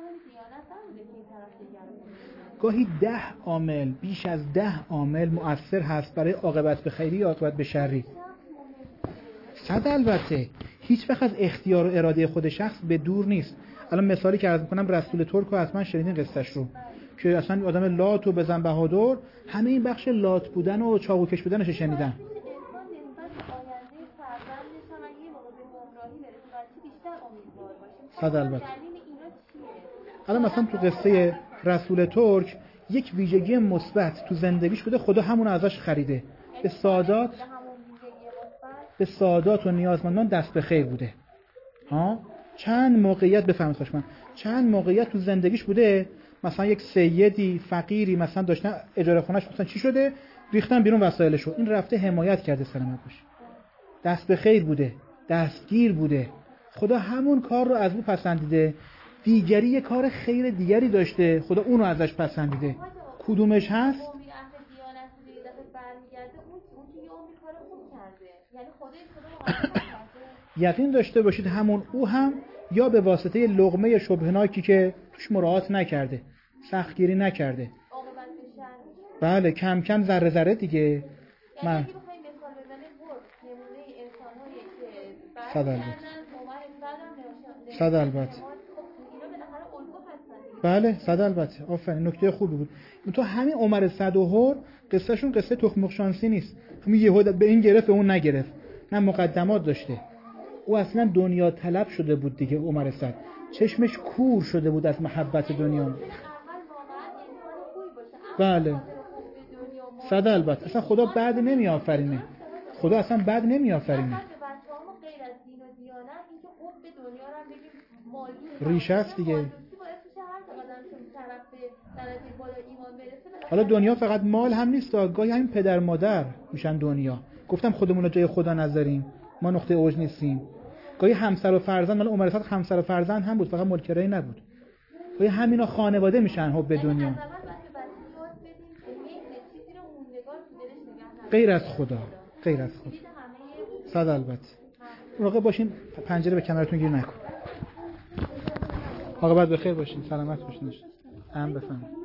گاهی ده عامل، بیش از ده عامل مؤثر هست برای عاقبت به خیری یا عاقبت به شری. صد البته هیچ وقت از اختیار و اراده خود شخص به دور نیست. الان مثالی که عرض می‌کنم رسول ترک رو حتما شنیدین قصه‌اش رو که اصلا آدم لات و بزن بهادر همه این بخش لات بودن و چاقوکش بودنش شنیدن. صد البته. الان مثلا تو قصه رسول ترک یک ویژگی مثبت تو زندگیش بوده، خدا همون رو ازش خریده. به سادات به سادات و نیازمندان دست به خیر بوده. ها چند موقعیت بفهمید خوش من چند موقعیت تو زندگیش بوده، مثلا یک سیدی فقیری مثلا داشتن اجاره خونه‌اش مثلا چی شده ریختن بیرون وسایلشو، این رفته حمایت کرده سلامت باشه، دست به خیر بوده، دستگیر بوده، خدا همون کار رو از او پسندیده. دیگری یه کار خیر دیگری داشته، خدا اون رو ازش پسندیده. کدومش هست؟ یقین داشته باشید همون او هم یا به واسطه لقمه شبهناکی که توش مراعات نکرده، سختگیری نکرده، بله کم کم ذره ذره دیگه. من صد البته صد البته بله صد البته آفرین نکته خوبی بود. تو همین عمر صدوهر قصهشون قصه تخم شانسی نیست، همین یهود به این گرفت اون نگرفت، نه مقدمات داشته. او اصلا دنیا طلب شده بود دیگه. عمر صد چشمش کور شده بود از محبت دنیا. بله صد البته اصلا خدا بد نمی آفرینه، خدا اصلا بد نمی آفرینه. ریشه است دیگه. حالا دنیا فقط مال هم نیست، گاهی همین پدر مادر میشن دنیا. گفتم خودمون رو جای خدا نذاریم، ما نقطه اوج نیستیم. گاهی همسر و فرزند، مال عمر صد همسر و فرزند هم بود، فقط ملکرایی نبود. گاهی همینا خانواده میشن حب دنیا. غیر از خدا، غیر از خدا. صد البته. مراقب باشین پنجره به کمرتون گیر نکن. عاقبت بخیر باشین، سلامت باشین. هم بفهمید.